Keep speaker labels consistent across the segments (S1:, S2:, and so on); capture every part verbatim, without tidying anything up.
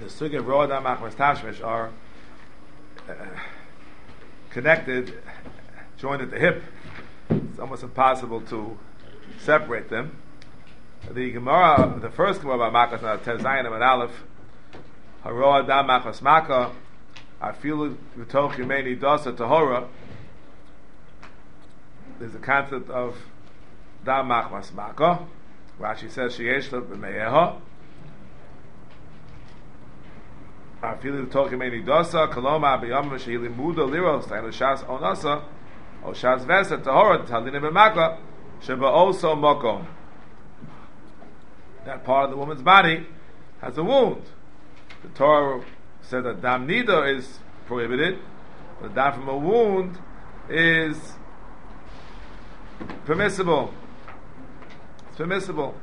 S1: the sugi of Roa Dam Machmas Tashmish are uh, connected, joined at the hip. It's almost impossible to separate them. The Gemara, the first Gemara about Makas, now Tez Zayin and Aleph, Haroa Dam Machmas Maka, Afilu V'toch Yemeni Dasa Tahora. There's a concept of Dam Machmas Maka. Rashi says Sheyesh Lo B'Meyeha. Afilu V'toch Yemeni Dasa Koloma B'Yom Shehi Limuda Liro Stein L'Shas Onasa O Shas Vesa Tahora Talina B'Maka Sheba Also Mokom. That part of the woman's body has a wound. The Torah said that dam nida is prohibited, but dam from a wound is permissible. It's permissible.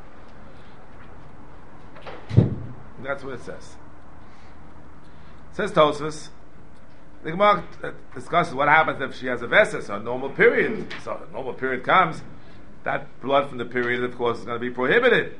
S1: That's what it says. It says Tosfos. The Gemara discusses what happens if she has a vessel, so a normal period. So a normal period comes, that blood from the period, of course, is going to be prohibited.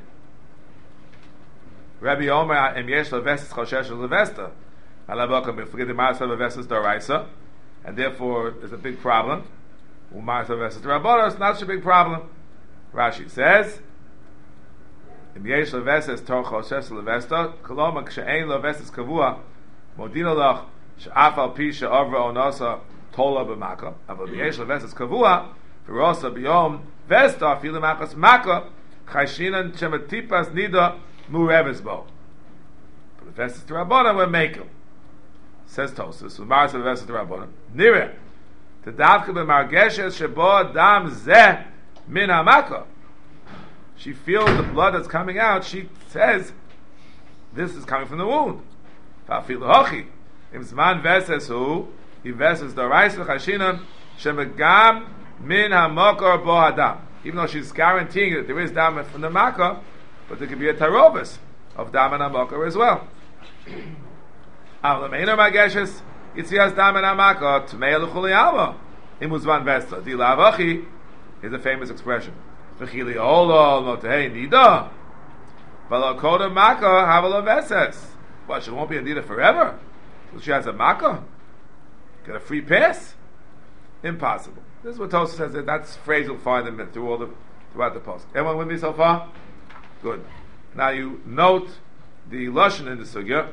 S1: Rabbi Omer em yesh levestes choshesh levesta, alabokam we forget the ma'aser levestes d'oraisa, and therefore there's a big problem. U'ma'aser levestes d'rabbanan, it's not such a big problem. Rashi says, em yesh levestes tor choshesh levesta, koloma kshe'ein levestes kavua, modino lach she'af al pi she'avra onasa tola b'maka, aval yesh levestes kavua, v'rosa b'yom vesta afilu makas maka, chayshinan shematipas nida Murevisbo. But the vestes to Rabbana were makel. Says Tosfos, U'mar the vestes to Rabbana. Nire, the davka b'margeshes shebo dam zeh min hamaka. She feels the blood that's coming out. She says, this is coming from the wound. Fa'afilu hochi. Im zman vestes hu, he vestes d'orais v'chashinan shemegam min hamakor bo hadam. Even though she's guaranteeing that there is dam from the makkah, but there could be a tarobus of dam and hamakar as well. Avlameiner mageshes yitzias dam and hamakar tmei l'chuli alma imuzvan vesta di lavachi is a famous expression. V'chili olo notei nida v'lokoda makar havala veses. What, she won't be a nida forever? So she has a makar? Get a free pass? Impossible. This is what Tosfos says. That that's phrase you'll find them through all the throughout the post. Everyone with me so far? Good. Now you note the lashon in the sugya.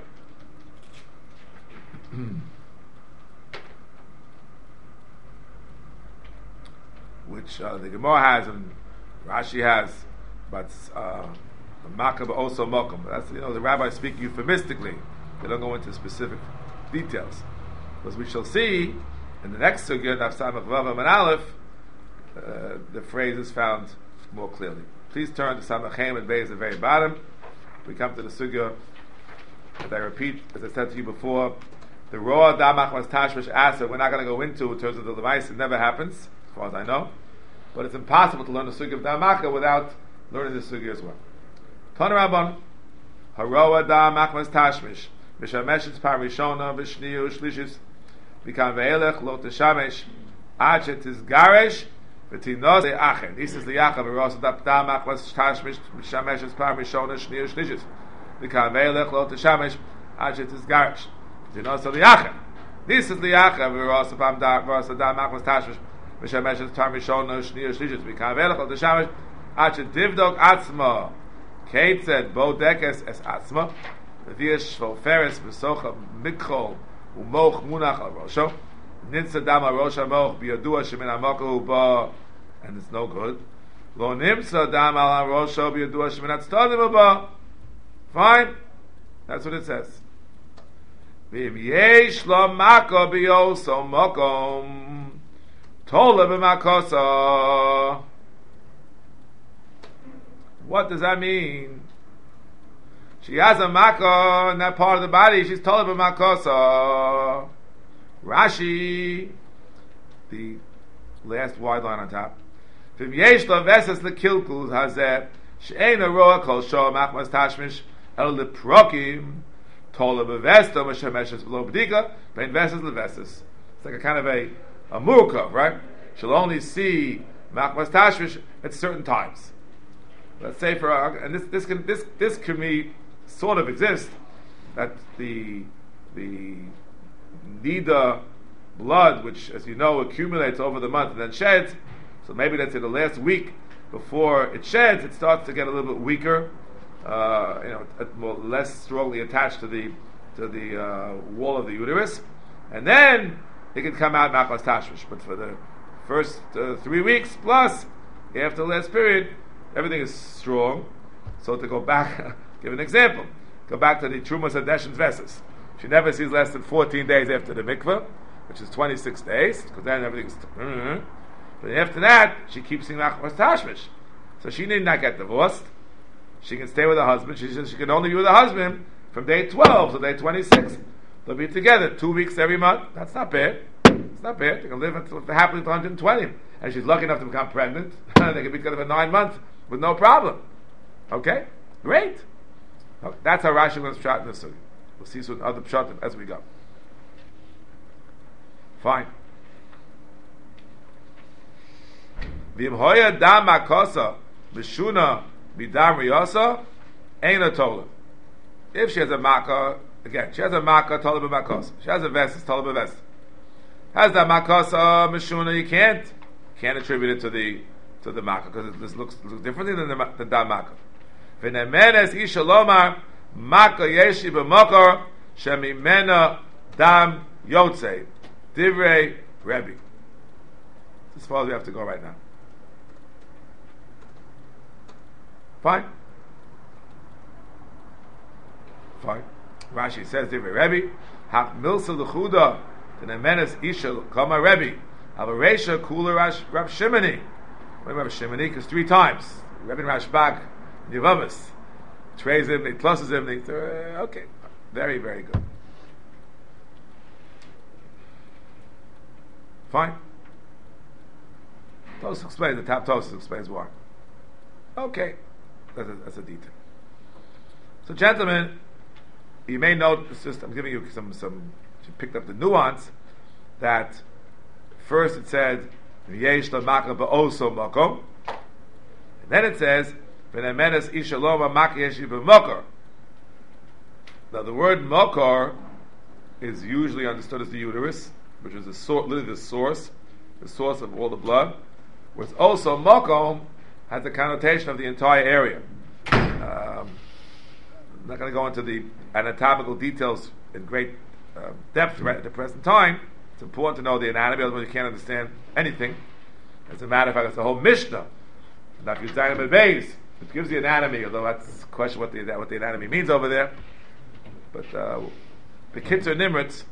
S1: Which uh, the Gemara has and Rashi has, but uh, Makab also Mokum. That's, you know, the rabbis speak euphemistically. They don't go into specific details. As we shall see in the next sugya, Nafsam Vavam and Aleph, uh, the phrase is found more clearly. Please turn to Samachem and Beis at the very bottom. We come to the sugya, as I repeat, as I said to you before, the Roa Damach was Tashmish Asa, we're not going to go into in terms of the device, it never happens, as far as I know. But it's impossible to learn the sugya of Damaka without learning the sugya as well. Tana Rabban, Haroa Damach was Tashmish, Mishameshitz Parishona, Vishniyu, Shlishis, Bikam Ve'elech, Lo Teshamesh, Achet is Garesh, V'tinoz Achen. This is the Yachav. V'rosa dap damach was tashmish mishamesh es par mishona shniyah shlishis. V'kan ve'elech lo teshamesh achet is garish. V'tinoz Achen. This is the Yachav. V'rosa pam da v'rosa damach was tashmish mishamesh es par mishona shniyah shlishis. V'kan ve'elech lo teshamesh achet divdok atzma. Kate said bodekes es atzma. V'viyesh shvoferes v'socha mikol u'moch munach al rosho. Nitza dama rosha moch biyadua shemin hamoku ba, and it's no good. Lo nimsa dama al rosha biyadua shemin hatztadim ba. Fine, that's what it says. V'im yesh lo maka biyoso mokom tola b'makosa. What does that mean? She has a maka in that part of the body. She's tola b'makosa. Rashi, the last wide line on top. V'im yesh lo veses lekilkul hazeh she'ein roa kol shoa machmas tashmish el leprokim tola b'vesto m'shemeshes v'lo b'dika vein veses leveses. It's like a kind of a a murkav, right? She'll only see machmas tashmish at certain times. Let's say for and this this can this this can be sort of exist that the the nida blood, which, as you know, accumulates over the month and then sheds. So maybe let's say the last week before it sheds, it starts to get a little bit weaker, uh, you know, more, less strongly attached to the to the uh, wall of the uterus, and then it can come out machmas tashmish. But for the first uh, three weeks plus, after the last period, everything is strong. So to go back, give an example. Go back to the Trumas Hadeshin's Veses. She never sees less than fourteen days after the mikveh, which is twenty-six days, because then everything's... Mm-hmm. But after that, she keeps seeing machmas tashmish. So she need not get divorced. She can stay with her husband. She says she can only be with her husband from day twelve to day twenty-six. They'll be together two weeks every month. That's not bad. It's not bad. They can live until happily to one hundred twenty. And she's lucky enough to become pregnant. They can be together for nine months with no problem. Okay? Great. Okay. That's how Rashi learns pshat in the sugi. We'll see some other pshatim as we go. Fine. V'im hoya dam makosa b'shuna b'dam riyasa ain't a tola. If she has a makkah, again, she has a makkah, tola b'makosa. She has a vest, tola b'vest. Has that makosa mishuna, you can't can't attribute it to the to the makkah because this looks, looks differently than the the dam makkah. V'nemenes isha lomar makkah yeshi b'mokor shemimena dam yotzei divrei Rebbe. As far as we have to go right now. Fine. Fine. Rashi says divrei Rebbe hak milsa l'chuda the nemenes isha kama Rebbe avaresha kula Rash Rab Shimoni. What about Shimoni? Because three times Rebbe Rashbag Yevavas trays him, he pluses him. They, uh, okay, very very good. Fine. Tosfos explains the top. Tosfos explains why. Okay, that's a, that's a detail. So, gentlemen, you may note. It's just I'm giving you some some. You picked up the nuance that first it said Yesh LaMakah Ba'oso Makom, and then it says V'nemenes Isha Loma Makah Yeshi B'Mokor. Now, the word Mokor is usually understood as the uterus, which is the source, literally the source, the source of all the blood. Whereas also Mokom has the connotation of the entire area. Um, I'm not going to go into the anatomical details in great uh, depth right at the present time. It's important to know the anatomy, otherwise you can't understand anything. As a matter of fact, it's the whole Mishnah. Now, if you design a base, it gives the anatomy, although that's a question what the what the anatomy means over there. But uh, the Kitzur Nimritz,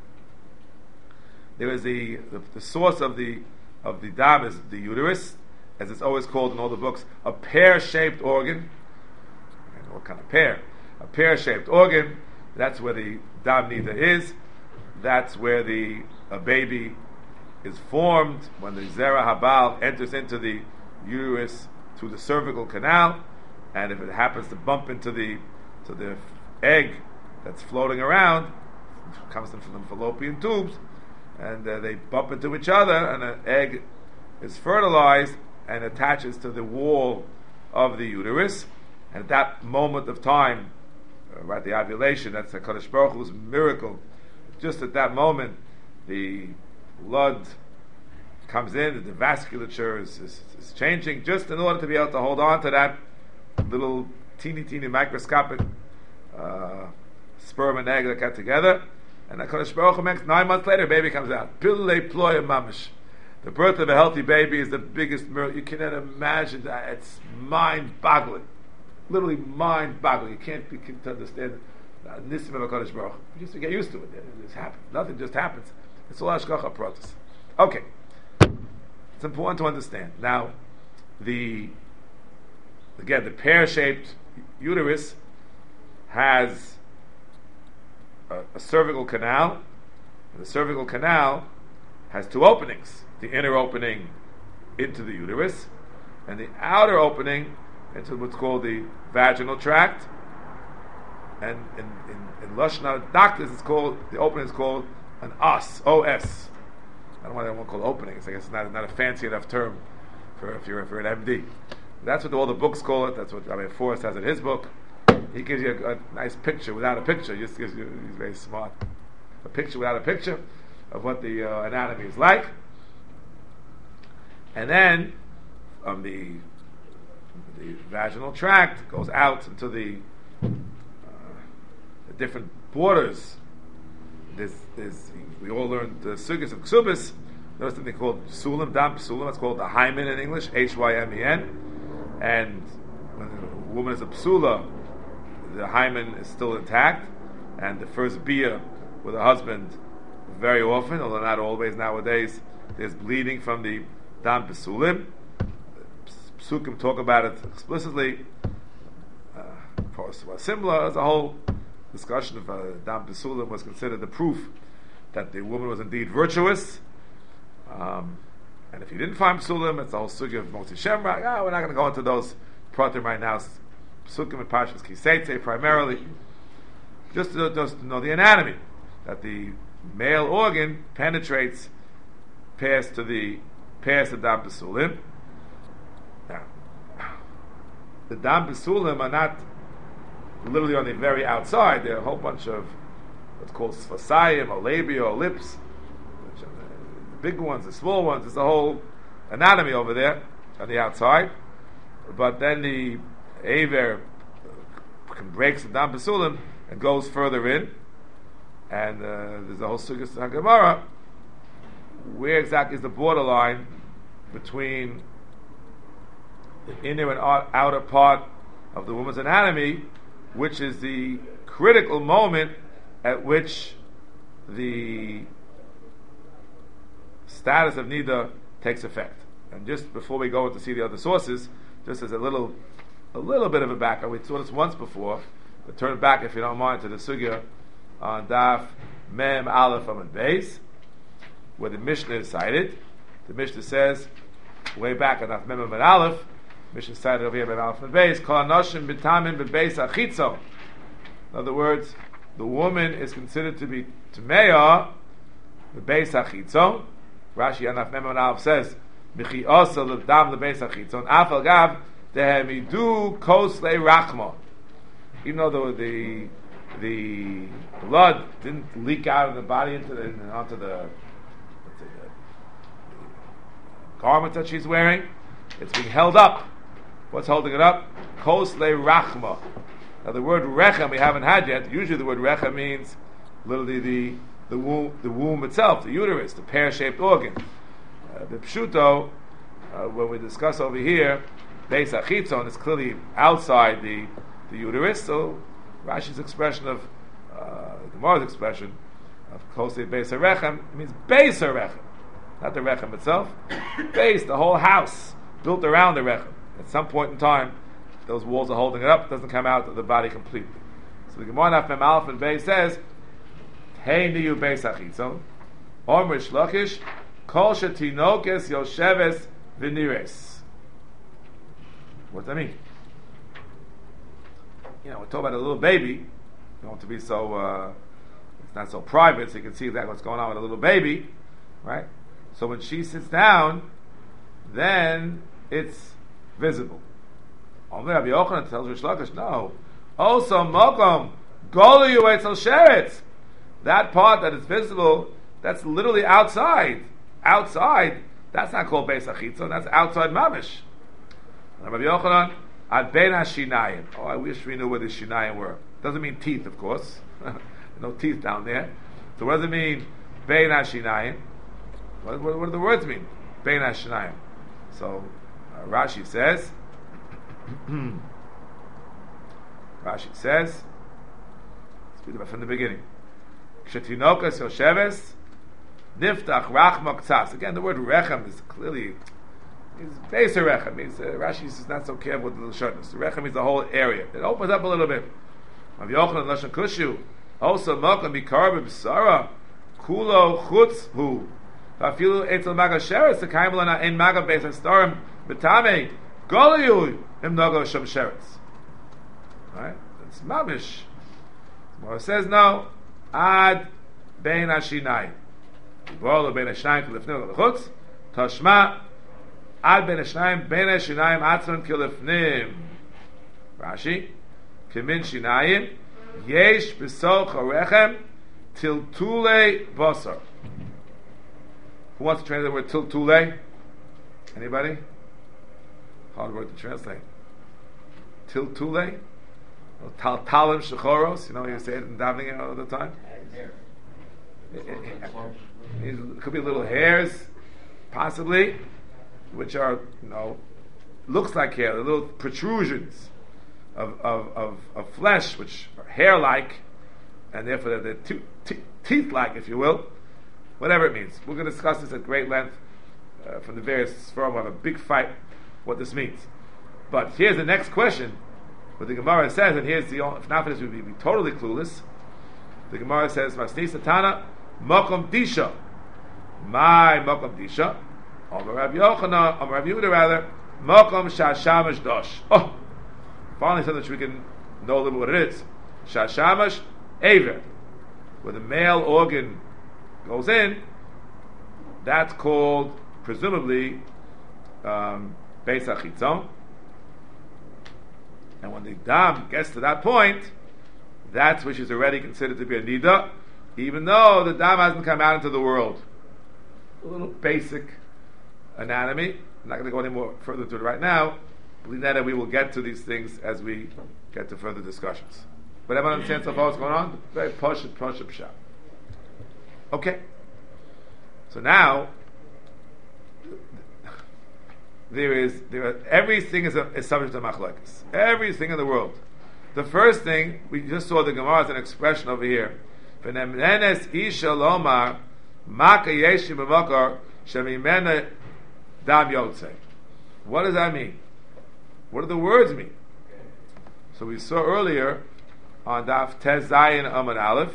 S1: there is the, the the source of the of the dam is the uterus, as it's always called in all the books, a pear-shaped organ. And what kind of pear? A pear-shaped organ. That's where the dam nida is. That's where the a baby is formed when the zera habal enters into the uterus through the cervical canal, and if it happens to bump into the to the egg that's floating around, it comes from the fallopian tubes, and uh, they bump into each other, and an egg is fertilized and attaches to the wall of the uterus. And at that moment of time, uh, right, the ovulation, that's the Kadosh Baruch Hu's miracle. Just at that moment, the blood comes in, the vasculature is, is, is changing, just in order to be able to hold on to that little teeny, teeny microscopic uh, sperm and egg that got together. And the Kadosh Baruch Hu makes nine months later, a baby comes out. Pillei ploya mamish. The birth of a healthy baby is the biggest miracle. You cannot imagine that. It's mind-boggling. Literally mind-boggling. You can't begin to understand it. Nisim of HaKadosh Baruch Hu. You just get used to it. It just happens. Nothing just happens. It's all Hashgacha Pratis. Okay. It's important to understand. Now, the again, the pear-shaped uterus has a, a cervical canal. And the cervical canal has two openings. The inner opening into the uterus, and the outer opening into what's called the vaginal tract. And in, in, in Lashon doctors, it's called, the opening is called an os, O S. I don't know why they won't call it openings. I guess it's not, not a fancy enough term for if you're, if you're an M D. That's what all the books call it. That's what Rabbi Forrest has in his book. he gives you a, a nice picture without a picture. He just gives you, he's very smart. A picture without a picture of what the uh, anatomy is like. And then, um, the the vaginal tract goes out into the, uh, the different borders. There's, there's, we all learned the sugyas of ksubis. There's something called psulim, dam psulim. It's called the hymen in English, H Y M E N. And when a woman is a psula, the hymen is still intact, and the first bia with a husband, very often, although not always nowadays, there's bleeding from the dam psulim. Psukim talk about it explicitly. Uh, of course, well, similar as a whole discussion of uh, dam psulim was considered the proof that the woman was indeed virtuous. Um, and if you didn't find psulim, it's the whole sugya of Motzi Shemra. Ah, we're not going to go into those pratim right now. Psukim and Parshas Kiseitze primarily, just to, just to know the anatomy, that the male organ penetrates past to the past the dam psulim. Now, the dam psulim are not literally on the very outside. There are a whole bunch of what's called sfasayim or labia or lips, which are the big ones, the small ones. There's a whole anatomy over there on the outside. But then the aver can break the dam psulim and goes further in, and uh, there's a whole sugya to Gemara. Where exactly is the borderline between the inner and outer part of the woman's anatomy, which is the critical moment at which the status of nida takes effect? And just before we go to see the other sources, just as a little a little bit of a background, we saw this once before, but turn back, if you don't mind, to the sugya on Daf Mem Aleph Amud Beis, where the Mishnah is cited. The Mishnah says, way back on Daf Mem Amud Aleph, Mishnah cited over here by Aleph Amud Beis, Kol Anoshim B'Tamim B'Beis Achitzo. In other words, the woman is considered to be Tmeya B'Beis Achitzo. Rashi on Daf Mem Amud Aleph says, Michi Osa L'Dam L'Beis Achitzo. Afal Gav Dehemidu Kosle Rachma. Even though the, the the blood didn't leak out of the body into the, onto the, let's say, the, the garment that she's wearing, it's being held up. What's holding it up? Kosle Rachma. Now the word Rechem we haven't had yet. Usually the word Rechem means literally the the womb, the womb itself, the uterus, the pear-shaped organ. Uh, the Pshuto, uh, when we discuss over here, Beis Achitzon is clearly outside the, the uterus, so Rashi's expression of, uh, Gemara's expression of Kosei Beis HaRechem means Beis HaRechem, not the Rechem itself. Beis, the whole house, built around the Rechem. At some point in time, those walls are holding it up, it doesn't come out of the body completely. So the Gemara Naf Mem Aleph and Beis says, Hey Niyu Beis Achitzon, Omer Shlokish, Kol Shetinokes Yosheves V'Nires. What does that mean? You know, we're talking about a little baby. You don't want to be so, uh, it's not so private, so you can see exactly what's going on with a little baby, right? So when she sits down, then it's visible. Only Rabbi Yochanan tells Rish Lakish, no. Also, Mokom, Golu Yuetzel Sheretz. That part that is visible, that's literally outside. Outside, that's not called Beis Achitzon, that's outside Mamish. Rabbi Yochanan, Ad Ben HaShinayim. Oh, I wish we knew where the Shinayim were. Doesn't mean teeth, of course. No teeth down there. So what does it mean, Ben HaShinayim? What, what, what do the words mean? Ben HaShinayim. So, uh, Rashi says, Rashi says, let's read about from the beginning. Kshetinokas Yosheves, Niftach Rachma Ktsas. Again, the word Rechem is clearly, is Beis HaRechem. Means, uh, Rashi is not so careful with the shortness. The Rechem is the whole area. It opens up a little bit. Rav Yochanan Lashon Kushu, also Mokum Bikar B'Bsara, Kulo Chutz Hu, Vafilu Etzel Maga Sheretz, the Kaim Lana Ein Maga Beis HaStarim, B'Tamei, Goliyu, Im Nogo Shom Sheretz. Right? It's Mamish. Well, it says no, Ad Bein HaShinayim. Bolo Bein HaShinayim Kilifnim L'Chutz, Tashma, Ad Bein HaShinayim, Bein HaShinayim Atzon Kilifnim. Rashi, Timin Shinayim, Yesh B'Soch HaRechem, Tiltule Basar. Who wants to translate the word Tiltule? Anybody? Hard word to translate. Tiltule? Tal Talim Shechoros, you know, you say it in davening all the time. It, it, it, it could be little hairs, possibly, which are, you know, looks like hair, the little protrusions of, of, of, of flesh, which are hair-like, and therefore they're te- te- teeth-like, if you will. Whatever it means. We're going to discuss this at great length uh, from the various Sforim. We'll have a big fight what this means. But here's the next question. What the Gemara says, and here's the only, if not for this, we'd be, be totally clueless. The Gemara says, Masni Satana, Mokom Disha. My Mokom Disha. Omer Rabbi Yochanan, Omer Rabbi Yehuda rather, Mokom Shashamash Dosh. Oh! Finally something which we can know a little bit what it is. Shashamash Aver. Where the male organ goes in, that's called, presumably, um, Beis HaChitzon. And when the dam gets to that point, that's which is already considered to be a nida, even though the dam hasn't come out into the world. A little basic anatomy. I'm not going to go any more further to it right now. Believe that we will get to these things as we get to further discussions. But everyone understands so far what's going on? Very push it, push it, shop. Okay. So now, there is there are, everything is, a, is subject to machlokes. Everything in the world. The first thing we just saw the Gemara as an expression over here. V'nemnenes isha lomar maka yeshim b'makar shemimena dam yotze. What does that mean? What do the words mean? So we saw earlier on Daf Tez Zayin Amud Aleph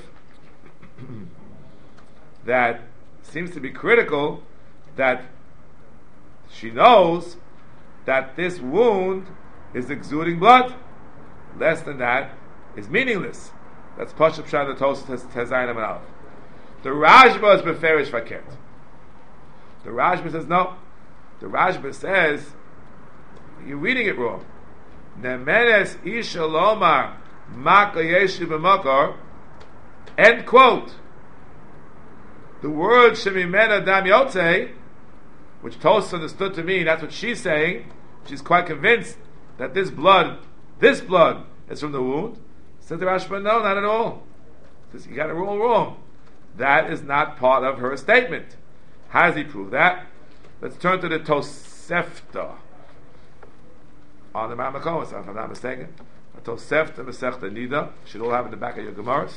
S1: that seems to be critical that she knows that this wound is exuding blood. Less than that is meaningless. That's Pashup Shad the Tos Tezayin Amud Aleph. The Rashba is beferish fakert. The Rashba says no. The Rashba says you're reading it wrong. Nemenes isha lomar maka yeshi b'makar. End quote. The word shemimena dam yotze, which Tos understood to mean, that's what she's saying. She's quite convinced that this blood, this blood, is from the wound. Says the Rashba, no, not at all. Says you got it all wrong. That is not part of her statement. How does he prove that? Let's turn to the Tosefta on the Mamakom, if I'm not mistaken. A Tosefta Masechta Nida should all have in the back of your Gemaras.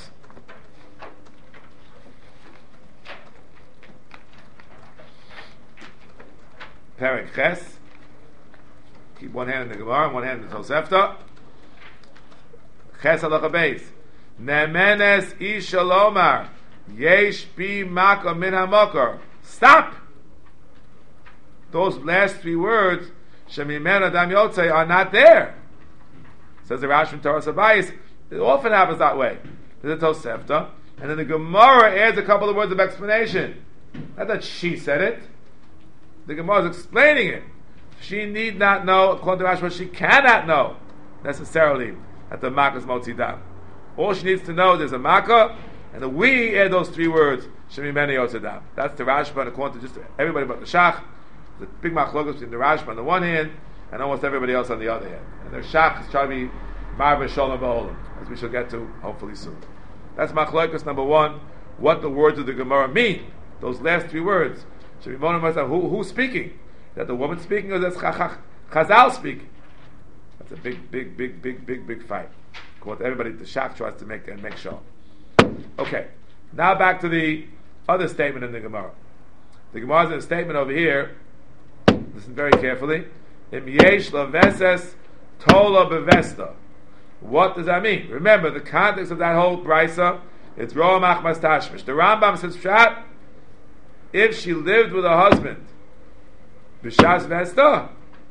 S1: Perek Ches. Keep one hand in the Gemara and one hand in the Tosefta. Ches halacha beis. Nemenes isha lomar yesh bi maka min hamakar. Stop! Those last three words, shemimena dam yotzei, are not there. Says the Rashi from Torah Sabayis. It often happens that way. There's a Tosefta, and then the Gemara adds a couple of words of explanation. Not that she said it. The Gemara is explaining it. She need not know, according to Rashi, what she cannot know necessarily at the Makkah's Motzi Dam. All she needs to know is there's a Makkah, and then we add those three words, Shemimena Yotzei Dam. That's the Rashba, and according to just everybody but the Shach. The big machlokes between the Rashba on the one hand and almost everybody else on the other hand. And their Shach is trying to be Marba Shalom Ba'olam, as we shall get to hopefully soon. That's machlokes number one, what the words of the Gemara mean. Those last three words. Who, who's speaking? Is that the woman speaking or is that Chazal speaking? That's a big, big, big, big, big, big fight. What everybody, the Shach tries to make and make sure. Okay, now back to the other statement in the Gemara. The Gemara is in a statement over here. Listen very carefully. Im yesh laveses tola bevesta. What does that mean? Remember, the context of that whole brisa, it's roa machmas tashmish. The Rambam says, Pshat, if she lived with a husband, b'shas vesta,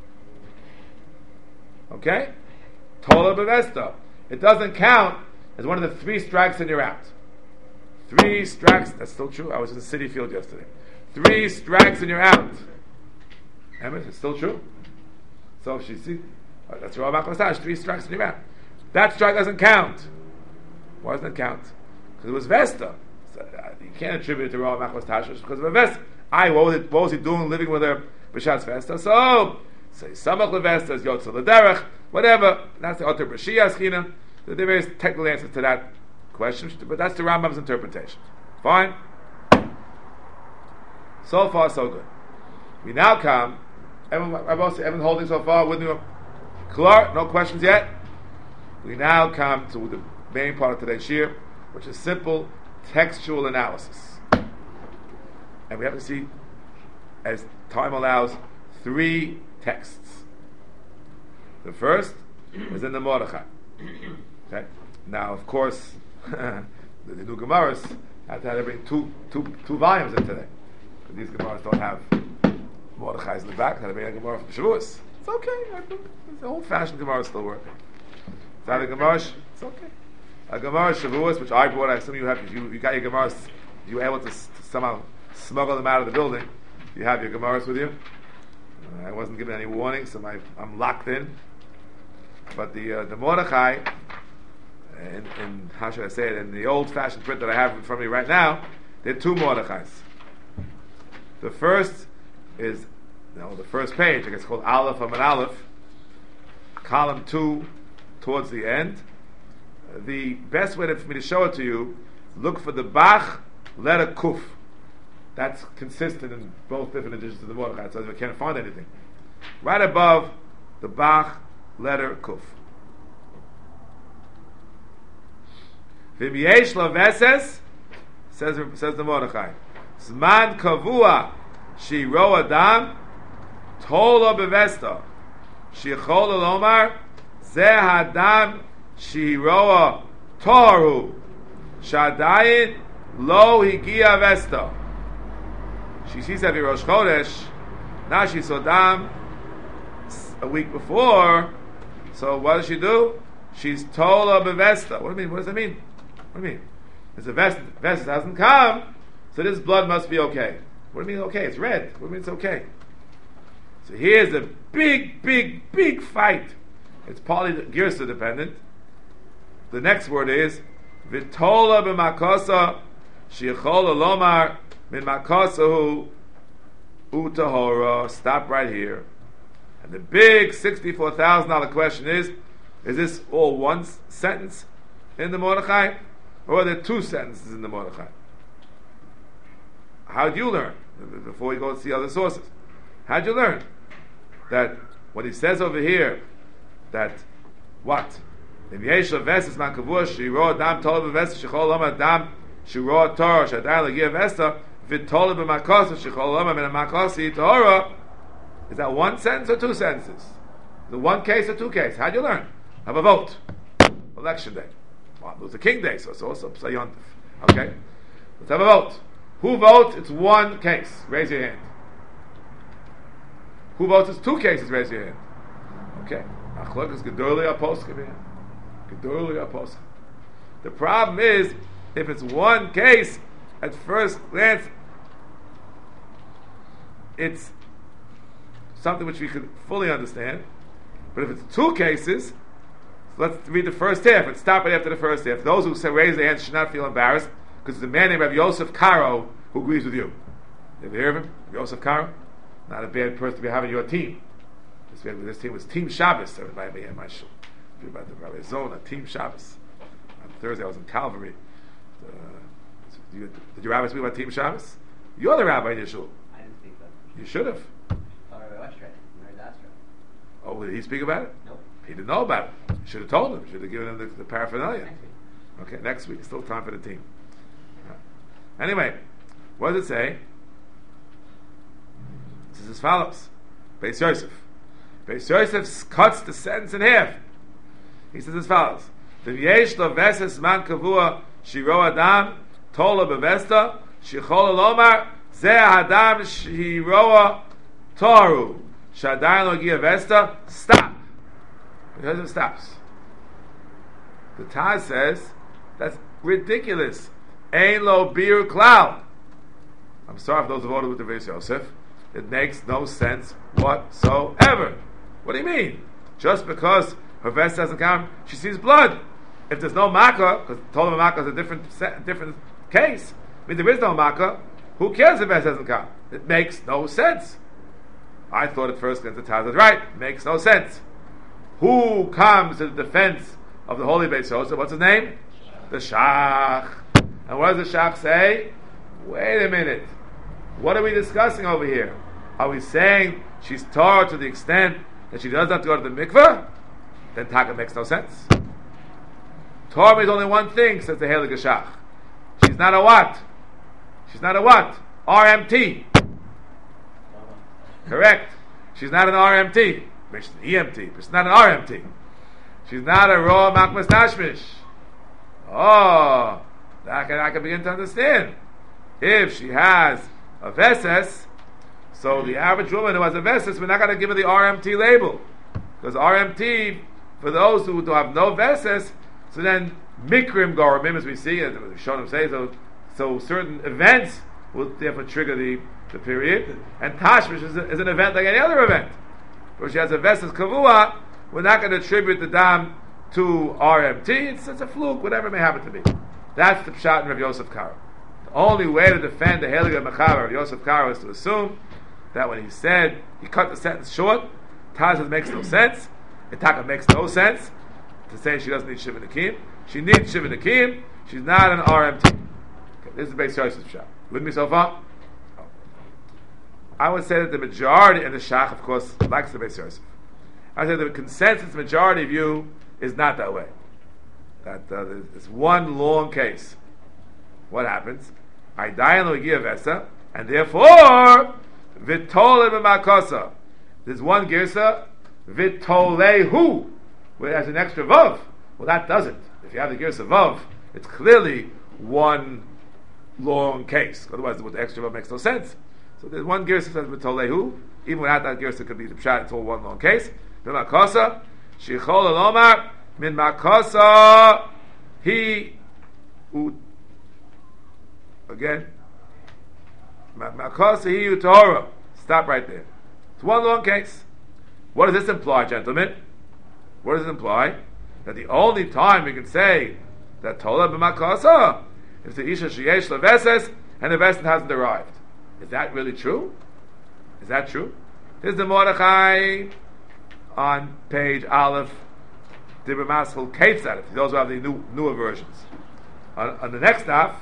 S1: okay? Tola bevesta. It doesn't count as one of the three strikes and you're out. Three strikes, that's still true. I was in the city field yesterday. Three strikes and you're out. Remember, it's still true. So if she sees, uh, that's Rav Machmasash, three strikes and you're out. that strike doesn't count. Why doesn't it count? Because it was Vesta. So, uh, you can't attribute it to Rav Machmas Tashmish because of a Vesta. I, what was, it, what was he doing living with her B'Shatz Vesta? So, say Samach LeVesta is Yotze LeDerech, whatever. That's the Oter B'Shia Schina. There are various technical answers to that question, but that's the Rambam's interpretation. Fine? So far, so good. We now come, everyone, everyone holding so far with me? Clear? No questions yet? We now come to the main part of today's shir, which is simple textual analysis. And we have to see, as time allows, three texts. The first is in the Mordechai. Okay? Now, of course, the, the new Gemaras have to have to bring two, two, two volumes in today. But these Gemaras don't have Mordechai's in the back. They have to bring a Gemara from Shavuos. It's okay. The old-fashioned Gemara is still working. Is that a Gemara? It's okay. A Gemara Shavuos, which I brought, I assume you have, you, you got your Gemaras, you were able to, s- to somehow smuggle them out of the building. You have your Gemaras with you. Uh, I wasn't given any warning, so my, I'm locked in. But the uh, the Mordechai, in, in, how should I say it, in the old-fashioned print that I have in front of me right now, there are two Mordechais. The first is, you know, the first page, I guess it's called Aleph Amud Aleph, column two, towards the end. The best way to, for me to show it to you, look for the Bach letter Kuf. That's consistent in both different editions of the Mordechai, so I can't find anything. Right above the Bach letter Kuf. V'miyesh laveses, says says the Mordechai. Zman kavua shiro adam tola bevesta shichol lomar zeh adam shiroa toru shadayin lo higia vesta. She sees that Rosh Chodesh. Now she saw dam a week before. So what does she do? She's tola bevesta. What do you mean? What does that mean? What do you mean? If the vest, vest hasn't come, so this blood must be okay. What do you mean okay? It's red. What do you mean it's okay? So here's a big, big, big fight. It's partly Girsa dependent. The next word is V'tola b'makosa shi'chol lomar min makosahu utahora. Stop right here. And the big sixty-four thousand dollars question is, is this all one sentence in the Mordechai? Or are there two sentences in the Mordechai? How'd you learn? Before we go see other sources. How'd you learn? That what he says over here, that what? In Yesha Vesas Man Kavur, Shiro Dam Tolab Vesas, Shechol Lama Dam, Shiro Torah, Shadai Lagia Vesta, Vitolab Makosa, Shechol Lama Men Makosi Torah. Is that one sentence or two sentences? The one case or two cases? How'd you learn? Have a vote. Election day. Well, it was a King Day, so it's also Psayontif. Okay? Let's have a vote. Who votes? It's one case. Raise your hand. Who votes? It's two cases. Raise your hand. Okay. Achlok is Gedorli Aposkim. Gedorli Aposkim. The problem is, if it's one case, at first glance, it's something which we could fully understand. But if it's two cases, let's read the first half and stop it after the first half. Those who say raise their hands should not feel embarrassed, because there's a man named Rabbi Yosef Karo who agrees with you. You ever hear of him? Yosef Karo? Not a bad person to be having your team. This, this team was Team Shabbos. Everybody may have my show. About the Rabbi Zona, Team Shabbos. On Thursday I was in Calvary. Uh, did, you, did your rabbi speak about Team Shabbos? You're the rabbi in your shul.
S2: I didn't speak about it.
S1: You should have.
S2: Oh, Rabbi Westray. Mary Dastra.
S1: Oh, did he speak about it?
S2: Nope.
S1: He didn't know about it. You should have told him. You should have given him the, the paraphernalia.
S2: Next week.
S1: Okay, next week. Still time for the team. Uh, anyway, what does it say? This is as follows. Beis Yosef. Beis Yosef cuts the sentence in half. He says as follows. V'yesh lo veses man kavua shiro adam tola bevesta shichol lomar ze adam shiro toru shadayin lo gia vesta. Stop. Yosef stops. The Taz says that's ridiculous. Ein lo bir klal. I'm sorry if those who voted with the Beis Yosef. It makes no sense whatsoever. What do you mean? Just because her vest doesn't come, she sees blood. If there's no makkah, because Tola Makkah is a different different case, I mean there is no makkah, who cares if vest doesn't come? It makes no sense. I thought at first that the Taz is right. It makes no sense. Who comes to the defense of the Holy Beis Yosef? What's his name? The Shach. And what does the Shach say? Wait a minute. What are we discussing over here? Are we saying she's Torah to the extent that she does not go to the mikveh? Then Taka makes no sense. Torah means only one thing, says the Heilige Shach. She's not a what? She's not a what? R M T. Correct. She's not an R M T. She's an E M T, but she's not an R M T. She's not a raw makmas tashmish. Oh, that can, I can begin to understand. If she has a veses, so the average woman who has a veses, we're not going to give her the R M T label. Because R M T, for those who have no veses, so then mikrim goramim, as we see, as Shonim say, so, so certain events will therefore trigger the, the period. And tashmish is, is an event like any other event. If she has a veses kavua, we're not going to attribute the dam to R M T. It's, it's a fluke, whatever it may happen to be. That's the pshat in Rav Yosef Karo. The only way to defend the Heilige Mechaber of Yosef Karo is to assume that when he said, he cut the sentence short, Taz says makes no sense. Itaka makes no sense to say she doesn't need Shiva Nakim. She needs Shiva Nakim. She's not an R M T. Okay, this is the Beis Yosef pshat. With me so far? Oh. I would say that the majority, and the Shach, of course, likes the Beis Yosef. I would say the consensus majority view is not that way. That uh, there's one long case. What happens? I die in Logia Vesa, and therefore, Vitole b'makosa. There's one girsa, Vitolehu, where it has an extra vav. Well, that doesn't. If you have the girsa vav, it's clearly one long case. Otherwise, with the extra vav makes no sense. So there's one girsa that says Vitolehu. Even without that girsa, it could be the pshat. It's all one long case. B'makosa, Shichol Elomar, Min Makosa, He, U, again, Makosa, He, Utorah. Stop right there. It's one long case. What does this imply, gentlemen? What does it imply? That the only time we can say that Tola b'makosa is the Isha sheyesh leveses and the vesset hasn't arrived. Is that really true? Is that true? Here's the Mordechai on page Aleph, Dibur Maschil Ketzad, for those who have the new, newer versions. On, on the next daf,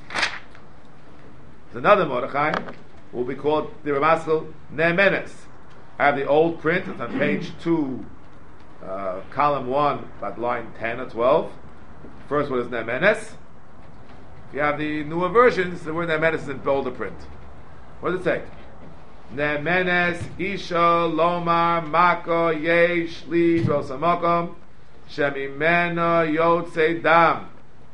S1: there's another Mordechai, will be called Dibur Maschil Ne'emenes. I have the old print, it's on page two, uh, column one, about line ten or twelve. First one is Ne'emenes. If you have the newer versions, the word Ne'emenes is in bolder print. What does it say? Ne'emenes Isha Lomar Mako Yesh Li Rosamokom Shemimena Yotze Dam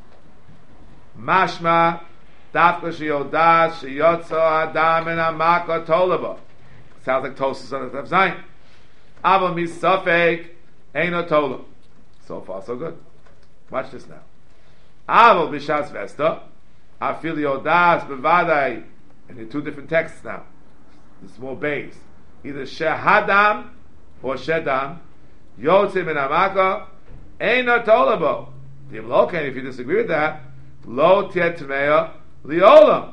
S1: Mashma Dafka Shiodas Shiyotzo Adam and Amaka Tolaba. Sounds like Tosus on the Zayin. Ava Misafek Eino Tola. So far, so good. Watch this now. Ava Bishas Vesta Afili Odas Bevadai. And there are two different texts now. The small base. Either Shehadam or Shedam. Yotzim and Amaka Eino Tolabo. The Imloken, if you disagree with that, Lo Tiet Tmeya Liolam.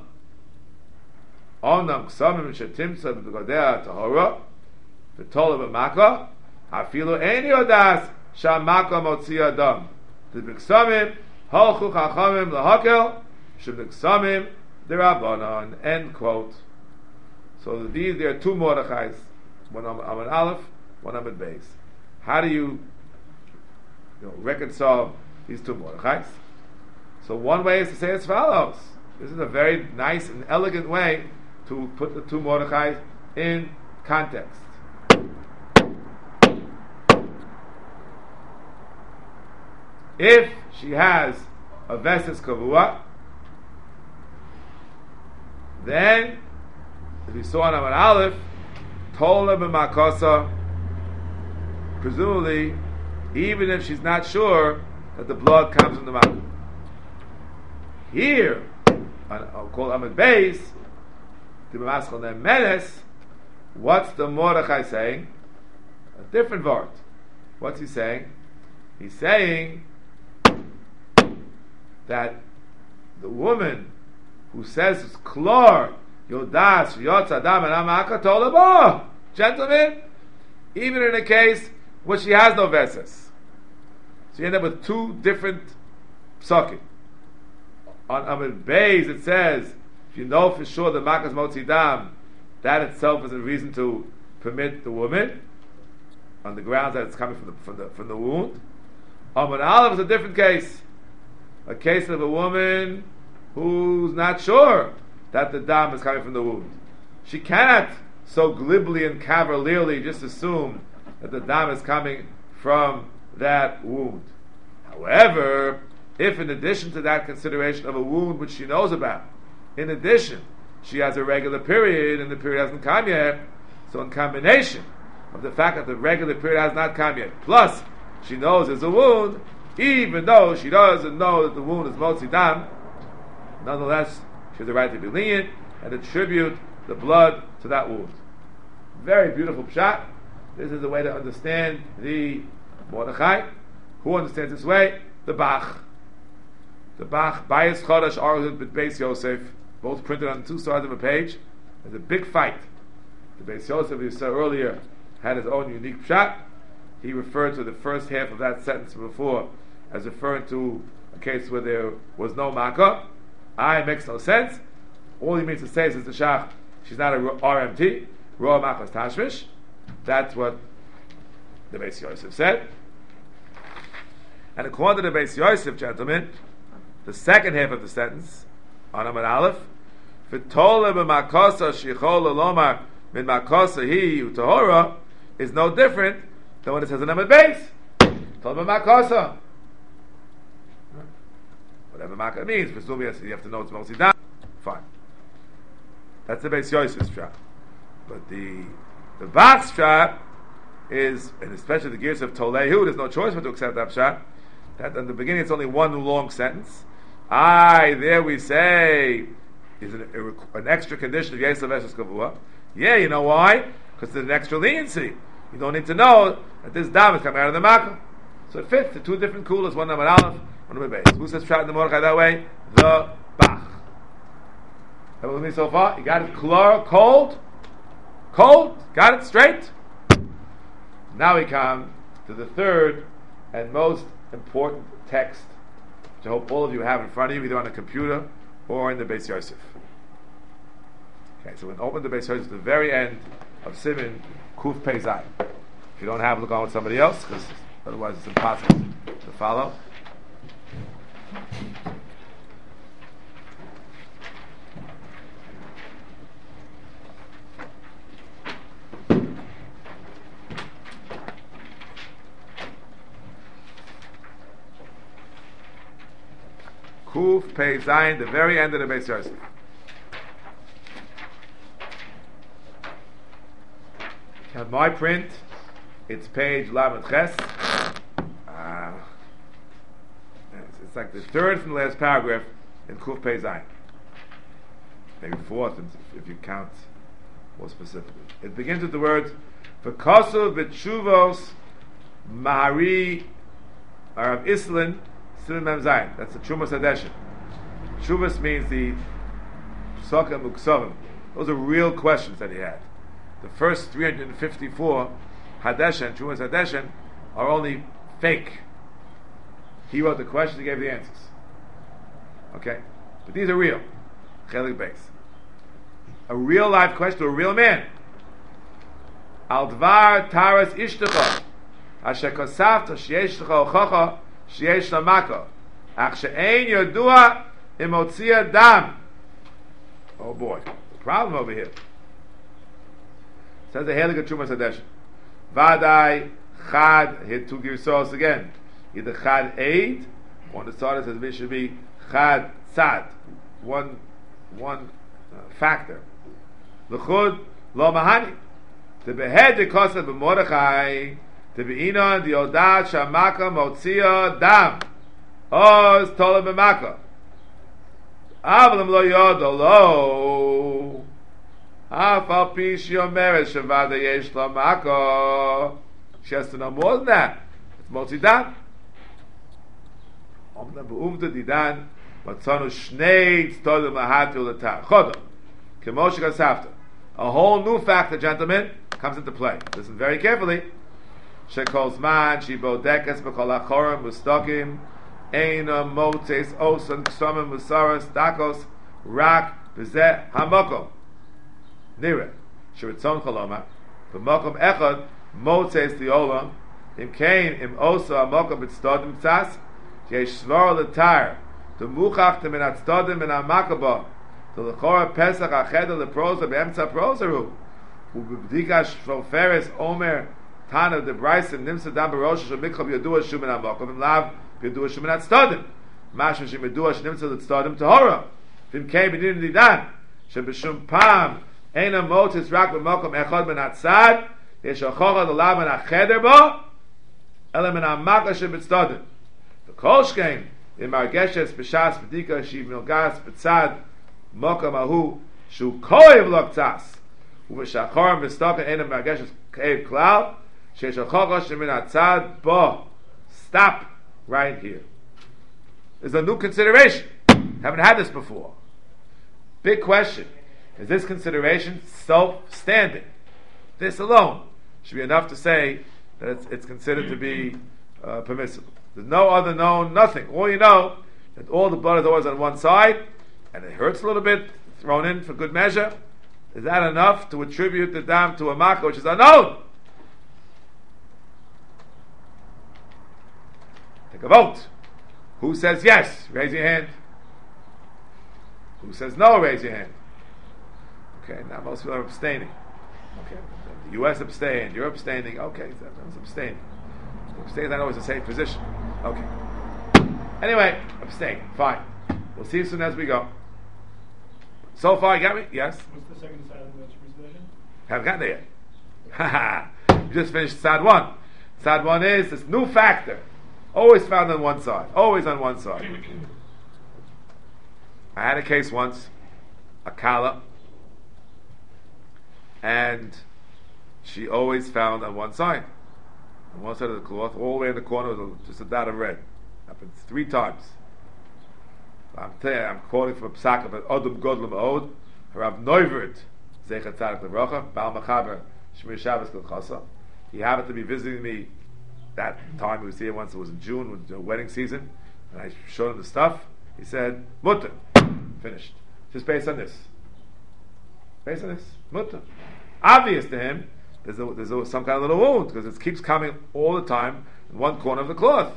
S1: Onam Ksamim Shetimsa B'Godea Tahora V'Tola B'Maka Afilu Eini Odas Shamaka Motzi Adam The B'Ksamim Holchu Chachamim L'Hakel Shem B'Ksamim D'Rabbanan. End quote. So these, there are two Mordechais, one on Amud Aleph, one on Amud Beis. How do you, you know, reconcile these two Mordechais? So one way is to say as follows. This is a very nice and elegant way to put the two Mordechais in context. If she has a Veses Kavua, then, as we saw in Amud Aleph, Tola b'makosa, presumably, even if she's not sure that the blood comes from the mouth. Here, I'll call Amud Beis, the B'maschil Ne'emenes, what's the Mordechai saying? A different word. What's he saying? He's saying that the woman who says it's klor, yodas, yotz adam and amaka tolabo, gentlemen, even in a case where she has no veses. So you end up with two different psukim. On Amid Beis it says, if you know for sure the makas motzi dam, that itself is a reason to permit the woman, on the grounds that it's coming from the from the, from the wound. Amid Aleph is a different case. A case of a woman who's not sure that the dam is coming from the wound. She cannot so glibly and cavalierly just assume that the dam is coming from that wound. However, if in addition to that consideration of a wound which she knows about, in addition, she has a regular period and the period hasn't come yet, so in combination of the fact that the regular period has not come yet, plus she knows there's a wound, even though she doesn't know that the wound is motzi dam, nonetheless, she has the right to be lenient and attribute the blood to that wound. Very beautiful pshat. This is the way to understand the Mordechai. Who understands this way? The Bach. The Bach, Bayis Chodesh Arhud B'T Beis Yosef, both printed on two sides of a page. There's a big fight. The Beis Yosef, we saw earlier, had his own unique pshat. He referred to the first half of that sentence before as referring to a case where there was no makkah. I makes no sense. All he means to say is the Shach, she's not a R M T, Raw Makkah's Tashmish. That's what the Beis Yosef said. And according to the Beis Yosef, gentlemen, the second half of the sentence, on Amud Aleph, V'tole b'makosa shichol lomar min makosa hi u'tahora, is no different than what it says in Amud Beis. Tole b'makosa. Whatever makkah means, presumably you have to know it's mostly down. Fine. That's the Beis Yosef's shot. But the the Bach's shot is, and especially the gears of Tolehu, there's no choice but to accept that shot. That in the beginning it's only one long sentence. I, there we say, is an, a, an extra condition of Yesod Veshes Kavua. Yeah, you know why? Because there's an extra leniency. You don't need to know that this dam is coming out of the makkah. So it fits the two different coolers, one Amud Aleph, one Amud Beis. Who says shot in the Mordechai that way? The Bach. That was me so far. You got it clear, cold, cold. Got it straight. Now we come to the third and most important text, which I hope all of you have in front of you, either on a computer or in the Beis Yosef. Okay, so we're going to open the Beis Yosef to the very end of Siman Kuf Pei Zayin. If you don't have, look on with somebody else, because otherwise it's impossible to follow. Kuf Pei Zayin, the very end of the Beis Yosef. Have my print. It's page Lamed Ches. Uh, it's, it's like the third from the last paragraph in Kuf Pei Zayin. Maybe fourth, if, if you count more specifically. It begins with the words V'kosu v'tshuvos mahari Arav Islin Siman Mem Zayin. That's the Trumas Hadeshin. Shuvas means the Psaka Muksavim. Those are real questions that he had. The first three hundred fifty-four Hadeshin, Trumas Hadeshin, are only fake. He wrote the questions, he gave the answers. Okay? But these are real. Chelik Beis. A real life question to a real man. Al Dvar Taras Ishtecha Asher Kosafta Sheyesh Lecha Ochacha Sheyesh Lamaka Ach She'ein Yodua Imotzia Dam. Oh boy, problem over here. Says the Heilige Trumas Hadeshin. Vadai Chad, here two girsos again. Either Chad Eid, on the side says it should be Chad Tzad. One, one uh, factor. L'chud Lo Mahani. To behead the kosa b'Mordechai, to be inon the Yodat Shamaka Motzia Dam. Oz Tola b'Maka. Avlam Lo Yodo Lo. Afal Pish Yomeres Shavada Yesh Lamaka. She has to know more than that. It's Motzi Dam. Omnam be'uvda didan, matzanu shnei tztodim lahatil l'tar. Choda. Kemoshe kasafta. A whole new factor, gentlemen, comes into play. Listen very carefully. Shekol zman, shibodekes b'kol achorim, mustakim, eina motes, osan, ksomim, musaras, dakos, rak, b'zeh, hamokom. Nire. Shiritzon choloma. B'mokom echad, motes liolam, im kain, im osa, hamokom, b'tztodim tzas, yesh svar l'tar, the muchach, the min atztodim, min hamakaba, the lechora pesach, acheder, the prosa, be'emtza prosaru, ub'bdikash, shvoferes, omer, Tana the Bryson Nimsa Dam Barosh Shemikov Yadua Shuman Amakom and Lav Yadua Shuman Atstadim. Mashma Shemidua Shemimsa Atstadim Tahora. Vim came in the Dan. Shebishum Pam Eina Motis Rak B'Mokom Echad Ben Atzad Yeshachocha the Lav Ben Acheder Bo Elam Ben Amaka Shemitstadim. The Kolshkein in Margeshes B'Shas B'Dika Shiv Milgas B'Tzad Mokom Ahu Shu Koyev Loktas U'V'Shachorim B'Stokin Eina Margeshes Kev Klal. Stop right here. There's a new consideration. Haven't had this before. Big question. Is this consideration self-standing? This alone should be enough to say that it's, it's considered to be uh, permissible. There's no other known, nothing. All you know, that all the blood is always on one side, and it hurts a little bit, thrown in for good measure. Is that enough to attribute the dam to a makkah which is unknown? Take a vote. Who says yes? Raise your hand. Who says no? Raise your hand. Okay, now most people are abstaining. Okay, the U S abstained. You're abstaining. Okay, everyone's abstaining. Abstaining is not always a safe position. Okay. Anyway, abstain. Fine. We'll see you soon as we go. So far, you got me? Yes?
S3: What's the second side of the position?
S1: Haven't gotten there yet. Haha. You just finished side one. Side one is this new factor. Always found on one side. Always on one side. I had a case once, a kala, and she always found on one side. On one side of the cloth, all the way in the corner was just a dot of red. Happened three times. I'm telling you, I'm quoting from a psak of Odom Godlam Od, Rav Neuvert, Zeichat Tzadik Levrocha, Baal Machaber, Shmir Shabbos L'Chasa. He happened to be visiting me that time. He was here once. It was in June, with the wedding season, and I showed him the stuff. He said, "Mutter, finished." Just based on this. Based on this, mutter. Obvious to him. There's, a, there's a, some kind of little wound because it keeps coming all the time in one corner of the cloth.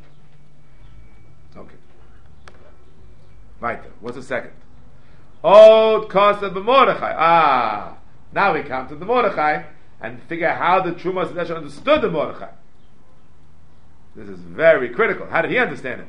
S1: Okay. Right. What's the second? Od Kosa b'Mordechai. Ah, now we come to the Mordechai and figure how the Truma Sedesha understood the Mordechai. This is very critical. How did he understand it?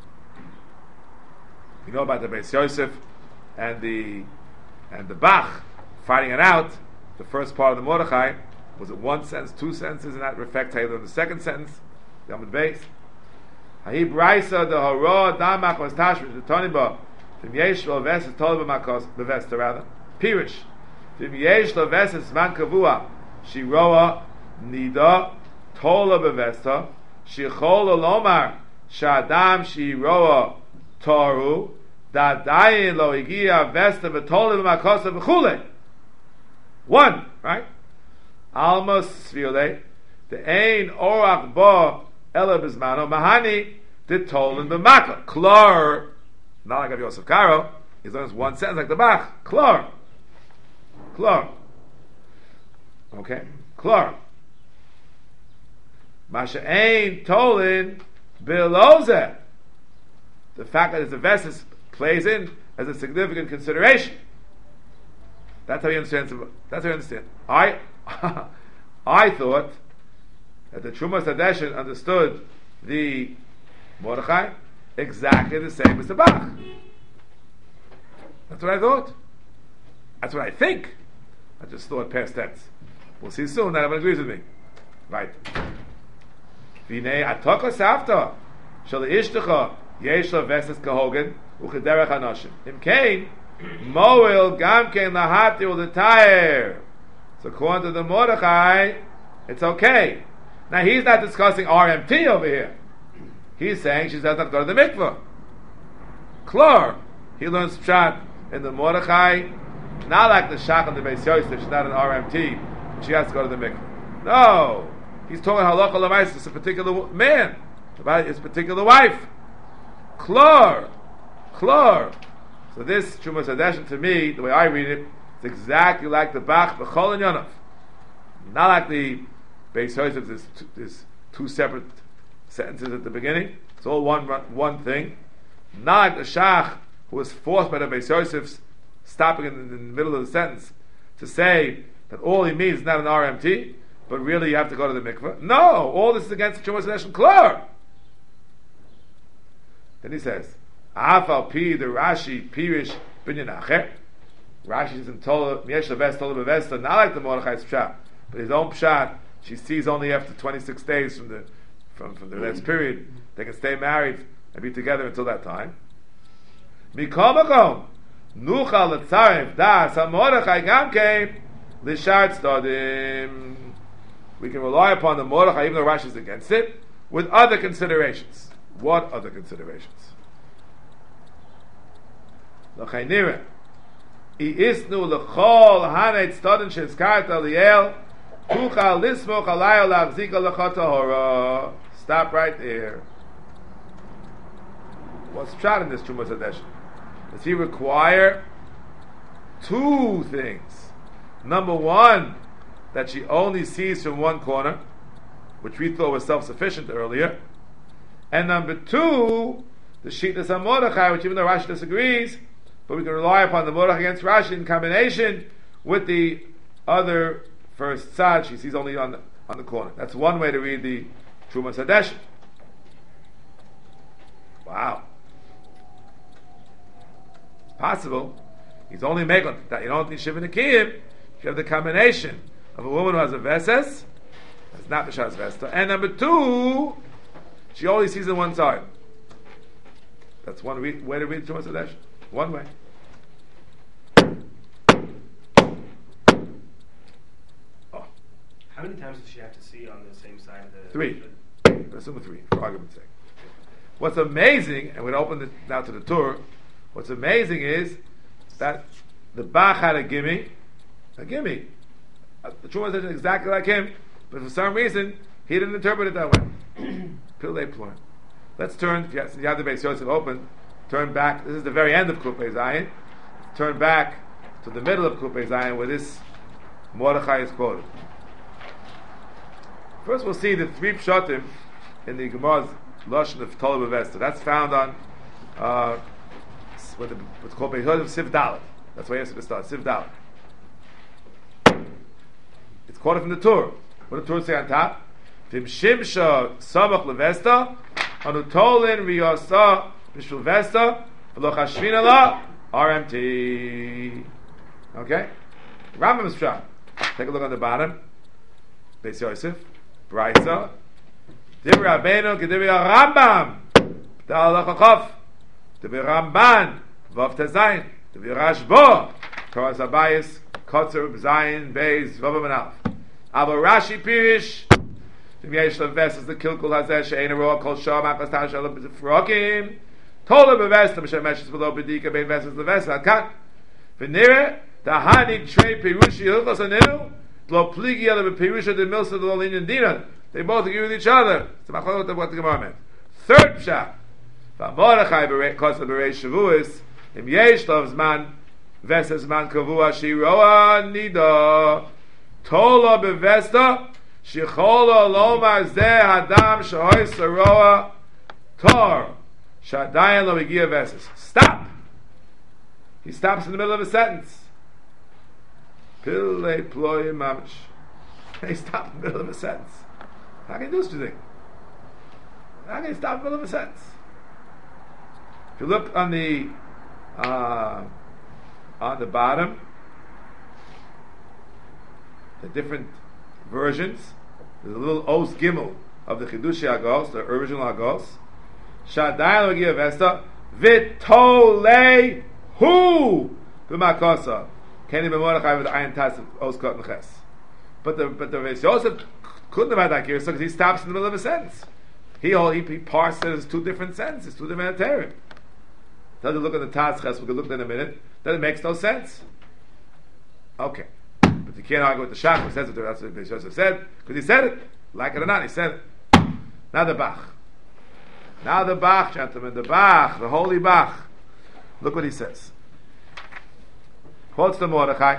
S1: You know about the Beis Yosef and the and the Bach fighting it out. The first part of the Mordechai, was it one sentence, two sentences, and that reflect Taylor in the second sentence? The Amud Beis. Hahi Braisa the Hora Damach was Tashmish the Toniba. Tim Yesh Lo Veses Tolba Makos Bevesta rather. Pirish. Tim Yesh Lo Veses Man Kavua. Shiroa Nida Tola Bevesta. Shichol Lomar Shadam Shiroa Toru Dadayin Lo Igia Vesta Vetola Makosa Vchule. One, right? Alma Sfile. The Ein Orach Bo Ela Bismano Mahani did told in the Makka. Klor, not like Rabbi Yosef Karo, as long as one sentence like the Bach. Klor. Klor. Okay? Klor. Masha Ein Tolin Biloze. The fact that it's a Vesis plays in as a significant consideration. That's how you understand. That's how you understand. I, I thought that the Truma Sadeshin understood the Mordechai exactly the same as the Bach. That's what I thought. That's what I think. I just thought past tense. We'll see soon that everyone agrees with me. Right. V'nei ataka savta shel ishtecha yesh la veses kahogen uchederech hanashim. Im kain moel gam kein lahati u'letayr. So according to the Mordechai, it's okay. Now he's not discussing R M T over here. He's saying she does not go to the mikveh. Klor, he learns pshat in the Mordechai, not like the Shach and the Beis Yosef. She's not an R M T. She has to go to the mikveh. No, he's talking halacha l'mais. It's a particular man about his particular wife. Klor, klor. So this Trumas Hadeshin, to me, the way I read it, it's exactly like the Bach B'chol and Yonav. Not like the Beis Yosef. There's two, there's two separate sentences at the beginning. It's all one one thing. Not like the Shach, who was forced by the Beis Yosef's stopping in the, in the middle of the sentence to say that all he means is not an R M T, but really you have to go to the mikveh. No, all this is against the Trumas Hadeshin Klor. Then he says, Afal pi the Rashi pirish binyan acher. Rashi is in Tola Miesh Leves Tola Bevesta, not like the Mordechai's pshat, but his own pshat. She sees only after twenty-six days from the from from the next period they can stay married and be together until that time. Mikomakom nuchal letzarif das Mordechai gam came l'shart stadim. We can rely upon the Mordechai even though Rashi is against it with other considerations. What other considerations? L'chaynira iisnu l'chol hanet stadin shezkarta liel tuchal lismoch alayo lachzika l'chot tahora. Stop right there. What's shot in this Trumas Hadeshin? Does he require two things? Number one, that she only sees from one corner, which we thought was self-sufficient earlier. And number two, the Shittas HaMordechai, which even though Rashi disagrees, but we can rely upon the Mordechai against Rashi in combination with the other first tzad, she sees only on the, on the corner. That's one way to read the Trumas Hadeshin. Wow. It's possible. He's only making that you don't need Shiva Nekiyim. You have the combination of a woman who has a Veses, that's not B'Shas Vesta, and number two, she only sees on one side. That's one re- way to read Trumas Hadeshin. One way.
S4: Oh. How many times does she have to see on the same side of the...
S1: Three. Assume three, for argument's sake. What's amazing, and we're going to open it now to the tour, what's amazing is that the Bach had a gimme, a gimme. Uh, the Trumas Hadeshin is exactly like him, but for some reason, he didn't interpret it that way. Pillei Ploim. Let's turn, if you have, you have the Beis Yosef open, turn back, this is the very end of Kupei Zayin, turn back to the middle of Kupei Zayin where this Mordechai is quoted. First we'll see the three pshatim in the Gemara's Lashon of Tola Bevesta. That's found on uh, what the, what's called Beis Yosef Siv Dalet. That's why yesterday started, Siv Dalet. It's quoted from the Torah. What did the Torah say on top? Vim Shimsha Samach Levesta Anu Tolin Riyasa Bishul Vesta V'lo Chashvina La R M T. Okay? Rambam's shot. Take a look on the bottom. Beis Yosef Braisa Divrei Rabbeinu K'divrei Rambam B'dal Halacha Divrei Ramban Vav Tezayin Divrei Rashbo Koras Abayis Kotzer Zayin Beis Vav Manalef Ava Rashi Pirish Vim Yesh Leves is the Kilkul Hazeh She'ein Roa Kol Shah Machas Tash Elam B'Zifrokim Tola B'Vesta M'Shem Meshes Below B'Dika Bein Vestes Leves Hakat V'Nire Tahani Trei Pirushi Hilchos Aninu Lo Pligi Ele B'Pirusha De Milsa De Lolin and Dina. They both agree with each other. It's a machlokes of what the Gemara meant. Third pshat. V'Mordechai B'Kos B'Rei Shavuos Im Yesh Lo Zman Vestes Zman Kavua Shiroa Nida Tola B'Vesta Shichola Lomar Zeh Hadam Shahoy Saroa Tor Shadayan Lo Begia Vestes. Stop! He stops in the middle of a sentence. Pillei Ploy Mamish. He stopped in the middle of a sentence. How can you do such a thing? How can you stop in the middle of a sentence? If you look on the uh, on the bottom, the different versions, there's a little Os Gimel of the Chidushi Agos, the original Agos. Shadayan Logia Vesta Vitolei Hu B'Makosa. Kenny B'Mordechai with the Ayin Tas of Os Kot Neches. But the but the Beis Yosef couldn't have had that gear because he stops in the middle of a sentence. He all he, he parsed it as two different sentences, two different heterim. Doesn't look at the Taz we can look at it in a minute. Then it makes no sense. Okay. But you can't argue with the Shach, who says it, that's what Joseph said, because he said it. Like it or not, he said it. Now the Bach. Now the Bach, gentlemen, the Bach, the holy Bach. Look what he says. Quotes the Mordechai.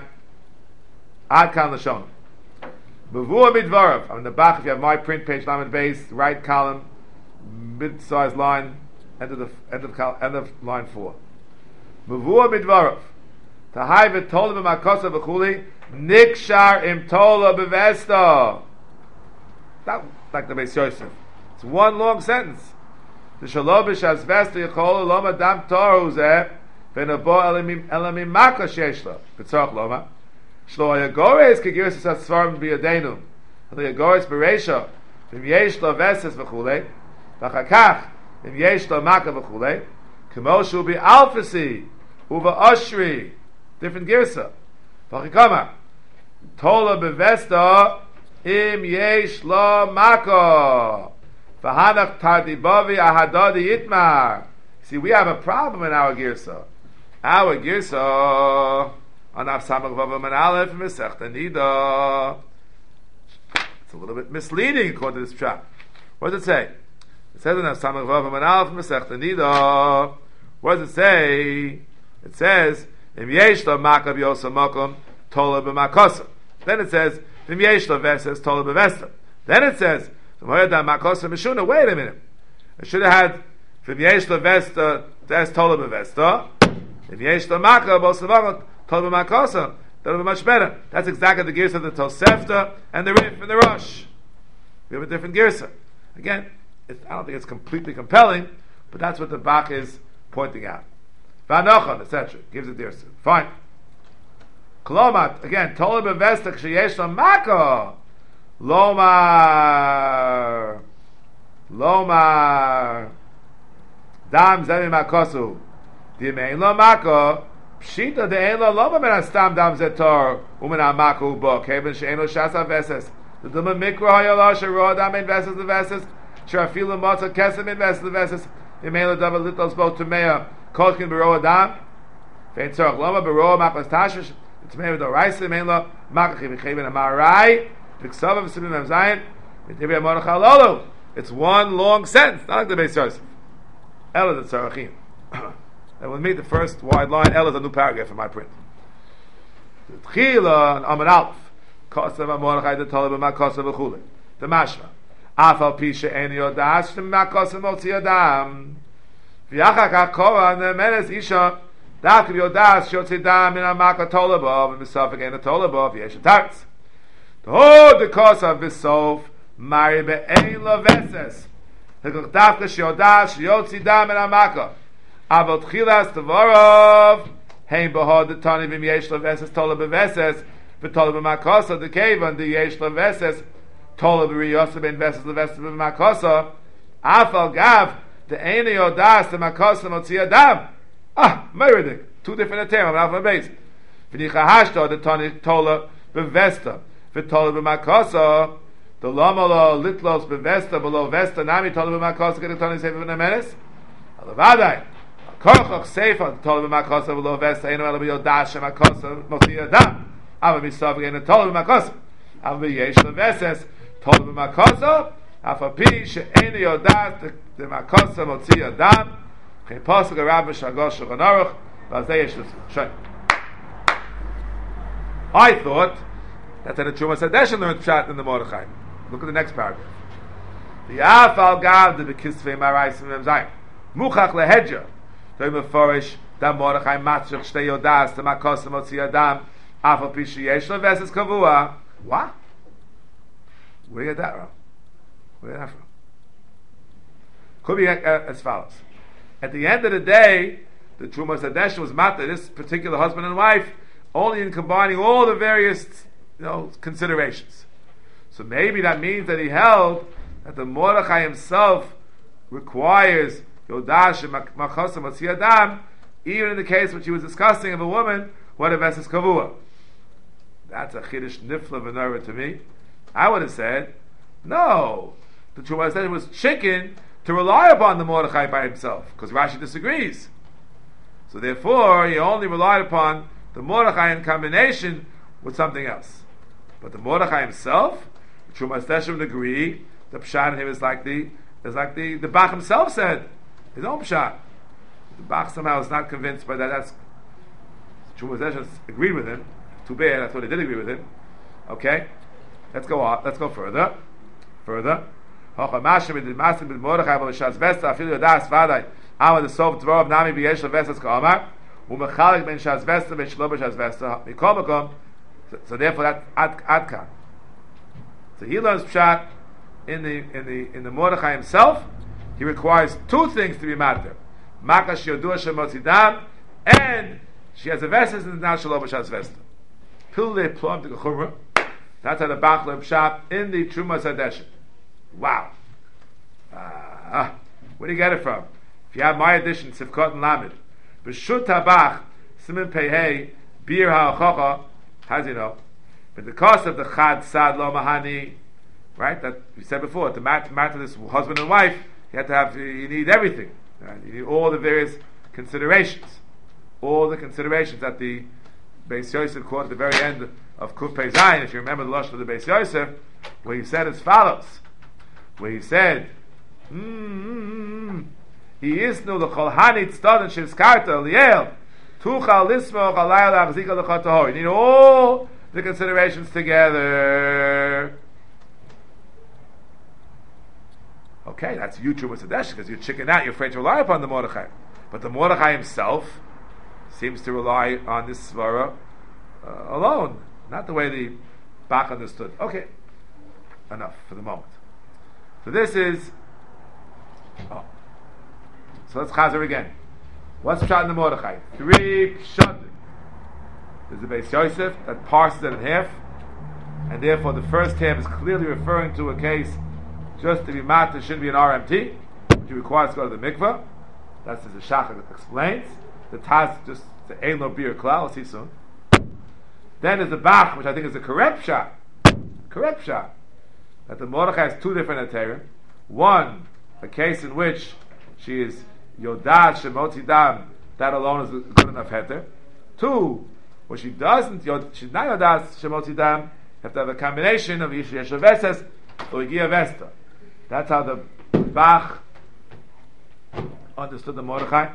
S1: Ad kan l'shon. Bevua midvarav. I'm in the Bach, if you have my print, page Lamed base, right column, mid-sized line, end of the end of col- end of line four. Bevua midvarav. Tahai v'tola b'makosa v'chuli, nikshar im tola b'vesta. Not like the Beis Yosef. It's one long sentence. The shalobish as vesta yichol loma dam toru zeh v'nabo elamim maka sheshla. B'tzorach loma. Shlo yagores kegiris es asfarim biyadenu. Shlo yagores bereisha v'im yesh lo veses v'chulei v'chakach v'im yesh lo maka v'chulei k'mo shu bi alfasi uva oshri different girsa v'chikama tola bevesta im yesh lo maka v'hanach tardibavi ahadadi yitmar. See, we have a problem in our girsa. Our girsa Anaf Samach Vav Man Aleph Mesechta Nida. It's a little bit misleading according to this chapter. What does it say? It says Anaf Samach Vav Man Aleph Mesechta Nida. What does it say? It says Im Yesh Lo Makav Yosa Makom Tola B'Makosa. Then it says Im Yesh Lo Veses Tola B'Vesta. Then it says Moyada Makosa Mishuna. Wait a minute. I should have had Im Yesh Lo Vesta Des Tola B'Vesta. Im Yesh Lo Makav Yosa Makom Tola B'Makosa. That would be much better. That's exactly the girsa of the Tosefta and the Rif and the Rosh. We have a different girsa. Again, it's, I don't think it's completely compelling, but that's what the Bach is pointing out. V'anochon, et cetera. Gives it girsa. Fine. Kolomat, again, Tola B'Vesta K'sheyesh Lo Mako. Lomar. Lomar. Dam Zemi Makosu. Dimein Lo Mako. Pshita de ein lo loma men astam dam zetor umen amaku bo keben she'eno shasa veses the duma mikro hayala shero dam in veses the veses shrafilu motza kesem in veses the veses imela double little both to mea kolkin bero adam fein tzorach loma bero mapas tashish it's mea do rice imela makachi v'cheben amarai v'ksava v'sibim amzayin v'tibi amorach halolu. It's one long sentence, not like the Beis Yosef. Ela the tzarachim. And with me, the first wide line, L is a new paragraph in my print. The Tchila and Amar Aleph, Kosev Amorachai the Tola B'Makosev V'chule. The Mashma. Afal Pisha Eni Yodash B'Makosev Motzi Yodam. V'yachak HaKora Nemenes Isha Dakiv Yodash Yotzi Dam in Amaka Tola B'Ov V'Misafik Ena Tola B'Ov Yesh Tartz. The whole the Kosev V'Sof Mari Be'ein Lo Veses. Hekach Dafka Yodash Yotzi Dam in Amaka. Avot chilas tvarov hein behod the tani v'im yesh leveses tola beveses v'tola b'makosa the kevan the yesh leveses tola b'riyosa ben veses leveses b'makosa afal gav the eni odas the makosa motzi adam. Ah, meridik, two different terms on alpha base. V'nicha hashto the tani tola bevesta v'tola b'makosa the lomalo litlos bevesta below vesta nami tola b'makosa get the tani sefer v'nemenes alavadai. Korchoch Sefer told me Makosa v'lo vesta eno elo b'yodash Makosa motzi adam. Ava misav again told me Makosa. Ava b'yesh leveses told me Makosa. Afa pi she'eno yodash the Makosa motzi adam. Chen posuk Rav Shagosh Shulchan Aruch v'azeh yesh l'shem. I thought that in the Trumas Hadeshen learned pshat in the Mordechai. Look at the next paragraph. The afal gav the bekisvei maraisim emzayim muchach lehedja. What? Where you get that from? Where you get that from? Could be uh, as follows. At the end of the day, the Trumas Hadeshen was matter this particular husband and wife only in combining all the various, you know, considerations. So maybe that means that he held that the Mordechai himself requires Yodash and Machosa Motzi Adam, even in the case which he was discussing of a woman, what a Veses Kavua. That's a Chiddush Nifla V'Nora to me. I would have said, no, the Trumas Hadeshin was chicken to rely upon the Mordechai by himself, because Rashi disagrees. So therefore, he only relied upon the Mordechai in combination with something else. But the Mordechai himself, the Trumas Hadeshin would agree, the Pshat in him is like the is like the, the Bach himself said, his own Pshat. The Bach somehow is not convinced by that. That's Trumas Hadeshin agreed with him. Too bad, I thought he did agree with him. Okay? Let's go on. Let's go further. Further. Hocha with the master with Mordechai but Shas Vesta afilu yadas vaday ama the sof dvorov nami b'yesh Vestas ka'amar u'mechalik ben Shas Vesta ben Shlo b'Shas Vesta mikol makom. So therefore that ad adkan. So he learns pshat in the in the in the Mordechai himself. He requires two things to be matter: makash yodua shemotzidam, and she has a Vestas and now Shlo b'Shas Vesta. Pilule plum to gechumra. That's how the Bach learned pshat in the Trumas Hadeshin. Wow. Ah, where do you get it from? If you have my edition, Sivkot and Lamed, B'shut Tabach, Simen Pehei, Bir HaAchocha, how do you know? But the cost of the Chad Sad Lo Mahani, right? That we said before, to matter this husband and wife, you have to have, you need everything. Right? You need all the various considerations. All the considerations that the Beis Yosef quoted at the very end of Kuf Pei Zayin, if you remember the Lashon of the Beis Yosef, where he said as follows, where he said, mm-hmm, he is no the Cholhanit Stodin Shivskarta Liel Tuchal Lismo Chalayel Achzika Lechotahor. You need all the considerations together. Okay, that's you Trumas Hadeshin, because you're chicken out, you're afraid to rely upon the Mordechai. But the Mordechai himself seems to rely on this svara uh, alone, not the way the Bach understood. Okay, enough for the moment. So this is. Oh. So let's chazer again. What's pshat in the Mordechai? Three pshatim. There's the Beis Yosef that parses it in half, and therefore the first half is clearly referring to a case just to be matter shouldn't be an R M T, which requires to go to the mikveh. That's as the Shachar explains. The Taz just the Ein Lo Bir Klal. We'll see soon. Then there's the Bach, which I think is the correct pshat. Correct pshat. That the Mordechai has two different Aterim. One, a case in which she is Yodad Shemotzi Dam, that alone is a good enough heter. Two, where she doesn't, she's not Yodad Shemotzi Dam, you have to have a combination of Yish Yeshav Vestes or Yigia Vesta. That's how the Bach understood the Mordechai.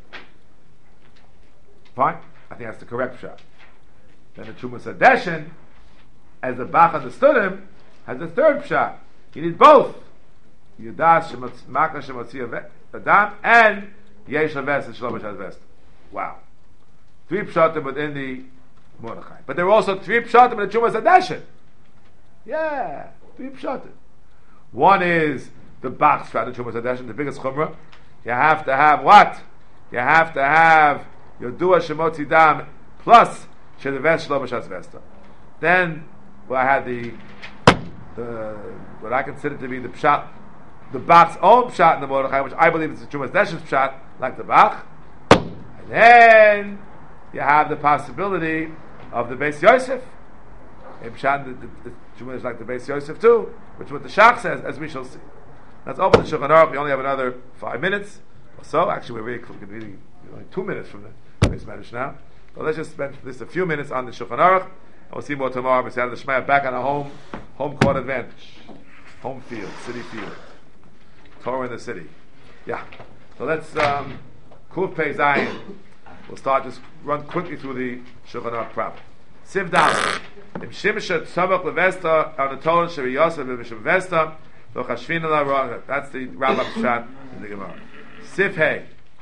S1: Fine? I think that's the correct shot. Then the Trumas Hadeshin, as the Bach understood him, has a third pshat. You need both. Yudas Maka Shemotzi Adam and Yesh Haves and Shlomo Shas. Wow. Three pshatim within the Mordechai. But there are also three pshatim in the Trumas Hadeshin. Yeah, three pshatim. One is the Bach pshat in the Trumas Hadeshin, the biggest chumrah. You have to have what? You have to have Yodua Shemotzi Dam plus Shedeves Shlomo Shas. Then, well, I had the The, what I consider to be the pshat, the Bach's own pshat in the Mordechai, which I believe is the Trumas Hadeshin's pshat, like the Bach. And then you have the possibility of the Beis Yosef. A pshat, the, the, the Trumas is like the Beis Yosef too, which is what the Shach says, as we shall see. Let's open the Shulchan Aruch. We only have another five minutes or so. Actually, we're really, really only two minutes from the Beis Medrash now. But let's just spend just a few minutes on the Shulchan Aruch. And we'll see more tomorrow. But the Shema back on a home, home court advantage, home field, city field, Torah in the city. Yeah. So let's um, Kuf Pei Zayin. We'll start just run quickly through the Shulchan Aruch proper. Siv Dam. Im Shimshet Tzavach Levesta Anatol Sheri Yosef Levishim Vesta Lo Chashvin La. That's the Rambam Pshat in the Gemara. Siv Hey.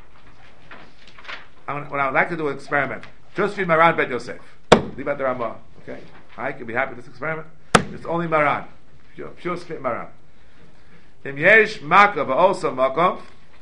S1: What I would like to do is experiment. Just read Maran Bet Yosef. Leave out the Ramah. Okay, I can be happy with this experiment. It's only Maran, pure, pure spit Maran. Im yesh makah va'osa makom,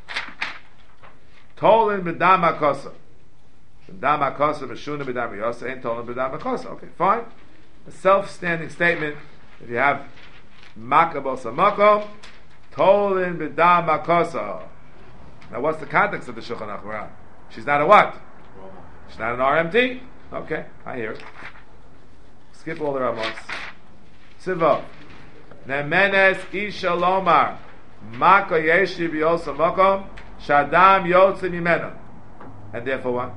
S1: tolin b'dam hakosa. B'dam hakosa v'shuna b'dam hakosa, ain't tolin b'dam hakosa. Okay, fine. A self-standing statement. If you have makah va'osa makom, tolin b'dam hakosa. Now, what's the context of the Shulchan Aruch? She's not a what? She's not an R M T. Okay, I hear it. Skip all the Ramos. Siva. Nemenes isha lomar maka yeshi biyosa makom shadam yotze mimena. And therefore what?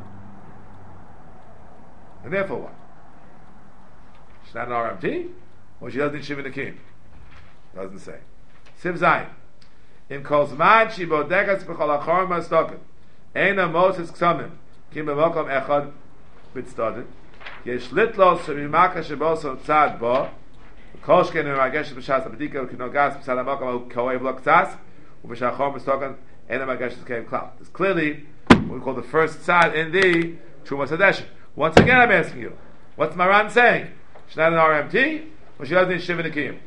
S1: And therefore what? She's not an R M T? Or she doesn't need Shiva Nakim? Doesn't say. Siv Zayin. In Kozman she bodegas b'chol achorim ha'stokim. Eina Moses ksamim. Kim b'mokom echad b'tzdadim. Yesh litlos shemimaka sheboso tzad bo. Koshken u'magesh b'shas abedika u'kinogas b'tzad ha'mokom u'koev lo k'tzas. U'b'shachorim ha'stokim eina magesh b'keim klal. It's clearly what we call the first tzad in the Trumas Hadeshim. Once again I'm asking you, what's Maran saying? She's not an R M T? Or she doesn't need Shiva Nakim?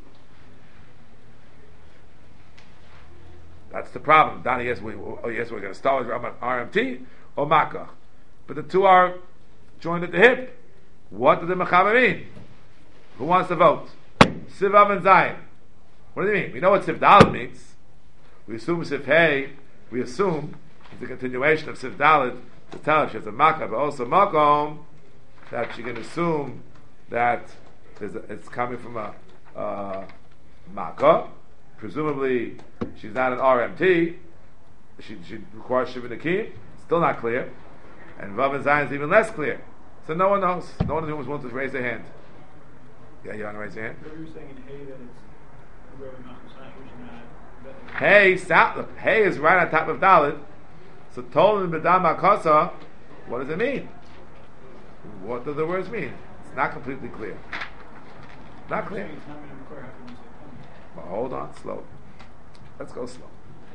S1: That's the problem. Donnie, yes, we, oh, yes, we're going to start with R M T or Makkah. But the two are joined at the hip. What does the Mechaber mean? Who wants to vote? Sivav and Zayin. What do they mean? We know what Siv Dalet means. We assume Siv Hey, we assume it's a continuation of Siv Dalet to tell if she has a Makkah, but also Makom, that she can assume that a, it's coming from a uh, Makkah. Presumably, she's not an R M T. She, she requires Shiva Nakim. Still not clear. And Vav and Zayin is even less clear. So no one knows. No one in the room wants to raise their hand. Yeah, you want to raise your hand?
S3: What were you saying in Hay that it's really not which is not?
S1: Hay, sound, look, Hay is right on top of Dalit. So Tolan B'dam HaKosa, what does it mean? What do the words mean? It's not completely clear. Not clear.
S3: It's not going to require after you say come.
S1: Well, hold on, slow. Let's go slow.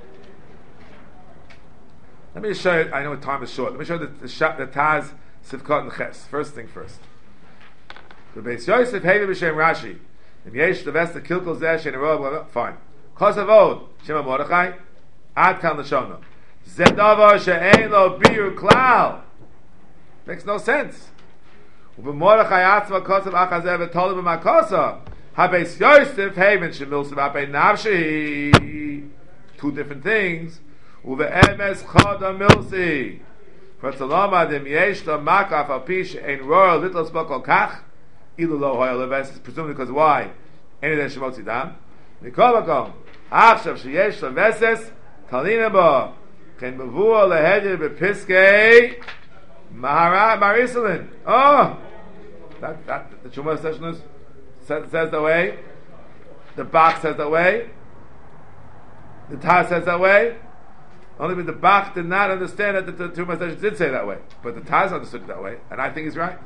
S1: Let me show you, I know time is short. Let me show you the, the, the, the Taz, Sivkot, and Ches. First thing first. The Beis Yosef, Hevi B'Shem Rashi. Im Yesh, the Vesta, Kilkol Zeh, Shein Arov, fine. Kosavod, Shema Mordechai, Ad Kan Lashona. Zedava She'ein Lo Biur Klal. Makes no sense. U'B'Mordechai Atzva Kosav Achazev V'Tolu B'Makosa. HaBeis Yosef, Hevi Shemil Sivapei Navshi. Two different things. Uve'emes choda milsi. For tzaloma dem yesh lo makaf al pi she'ein royal little spokol kach ilu lo hoya leves, presumably because why? Any of them shemot zidam. Mikol makom achshav sheyesh lo veses talina bo chen mevua lehedir bepiskei mahara marisalin. Oh, that that the Chumah session says, says that way. The Bach says that way. The Taz says that way. Only the Bach did not understand that the, the two messages did say that way, but the Taz understood it that way, and I think he's right.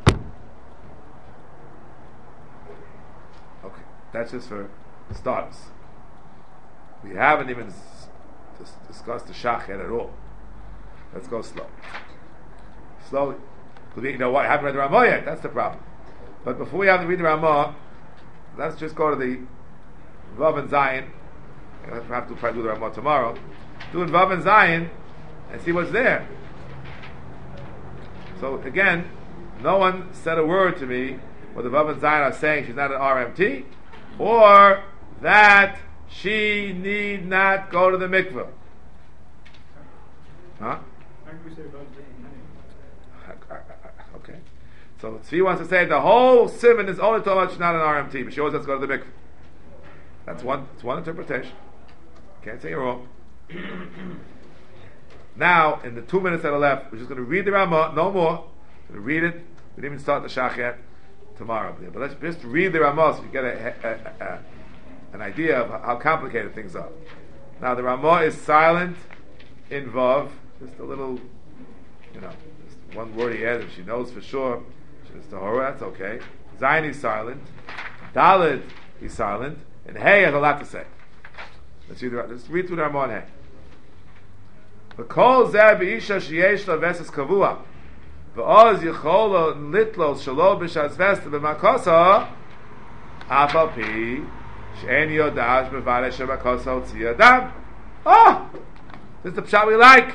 S1: Okay, that's just for starters. We haven't even s- dis- discussed the Shach yet at all. Let's go slow, slowly. Because you know what? I haven't read the Ramah yet. That's the problem. But before we have to read the Ramah, let's just go to the Vav and Zayin. We'll have to try to do the Ramah tomorrow. Doing Vav and Zayin and see what's there. So again, no one said a word to me what the Vav and Zayin are saying she's not an R M T, or that she need not go to the mikveh. Huh?
S3: How can we say about it different name?
S1: Okay. So Tzvi wants to say the whole simon is only talking about she's not an R M T, but she always has to go to the mikveh. That's one. It's one interpretation. Can't say you're wrong. Now, in the two minutes that are left, we're just going to read the Ramah, no more. We're going to read it. We didn't even start the Shach yet. Tomorrow. But let's just read the Ramah so you get a, a, a, a, an idea of how complicated things are. Now, the Ramah is silent in Vav. Just a little, you know, just one word he added. She knows for sure. She's Tahora, that's okay. Zayin is silent. Daled is silent. And Hey has a lot to say. Let's read, the, let's read through the Ramah and Hey. V'kol zeh b'isha sheyesh lo veses kavua v'oz yichol lo litlo shelo b'shas vesta b'makosa af al pi she'en yodash b'vale shemakosa otzi adam. Oh! This is the pshat we like.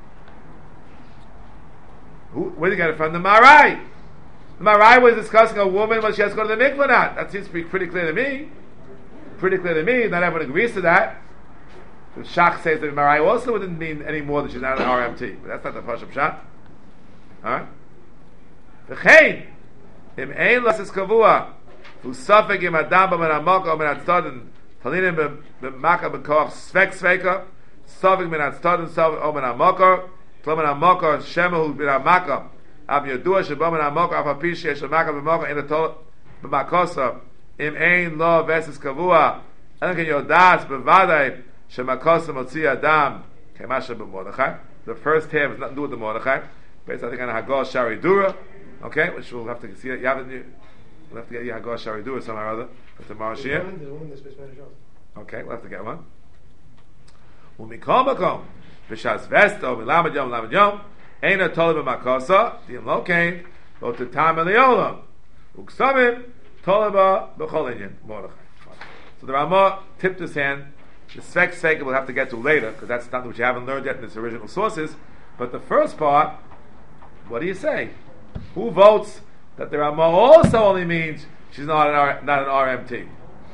S1: Who, where did you get it from? The Marai. The Marai was discussing a woman when she has to go to the mikveh or not. That seems to be pretty clear to me. Pretty clear to me. Not everyone agrees to that. The Shach says that Marai also wouldn't mean any more that she's not an R M T, but that's not the Pashup Shach. Alright? V'chein im ein lasis kavua Usafik im Adam b'men Amokah or min Hatzadin Talinim b'Maka b'Koach Svek Sveka Safik min Hatzadin Safik or min Amokah Tlo min Amokah Shemahu bin Amaka Ab Yodua Sheba min Amokah Af Api Sheyesh Amaka b'Mokah in the Tol b'Makosa Im Ein Lo Vesis Kavua Enken Yodas b'Vadai Shemakosa Motzi Adam Kemasha b'Mordechai. The first half has nothing to do with the Mordechai, based I think on Hagah Shari Dura, okay, which we'll have to see. You haven't, we'll have to get you Hagah Shari Dura somehow or other for tomorrow's year. Okay, we'll have to get one. Umikol makom b'shas vesto milamad yom milamad yom eina tolib b'makosa dim lokain lo tetam eliolam uksamim toliba b'chol inyan Mordechai. So the Ramah tipped his hand. The Svek Svek we'll have to get to later, because that's not what you haven't learned yet in its original sources. But the first part, what do you say? Who votes that the Ramah also only means she's not an R, not an R M T?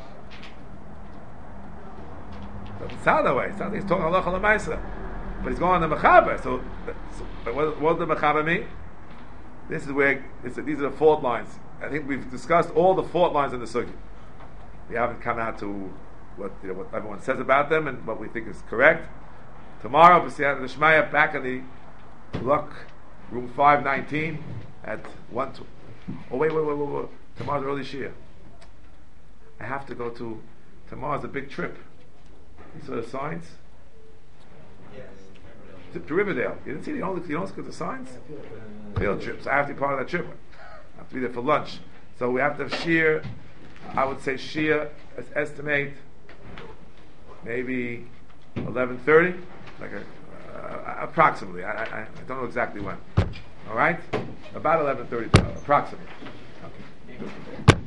S1: Doesn't sound that way. It sounds like he's talking halacha l'maisa, but he's going on the mechaber. So, so what, what does the mechaber mean? This is where it's, these are the fault lines. I think we've discussed all the fault lines in the sugi. We haven't come out to what, you know, what everyone says about them and what we think is correct. Tomorrow, B'siyat L'Shmaya, back in the Luck, room five nineteen, at one. Two. Oh wait, wait, wait, wait, wait! Tomorrow's early Shia. I have to go to. Tomorrow's a big trip. You saw the signs?
S2: Yes.
S1: To, to Riverdale. You didn't see the only. You don't look at the signs. Field trips. I have to be part of that trip. I have to be there for lunch. So we have to have Shia. I would say Shia. Let's estimate. Maybe eleven thirty, like a, uh, approximately. I, I, I don't know exactly when. All right, about eleven thirty, approximately. Okay.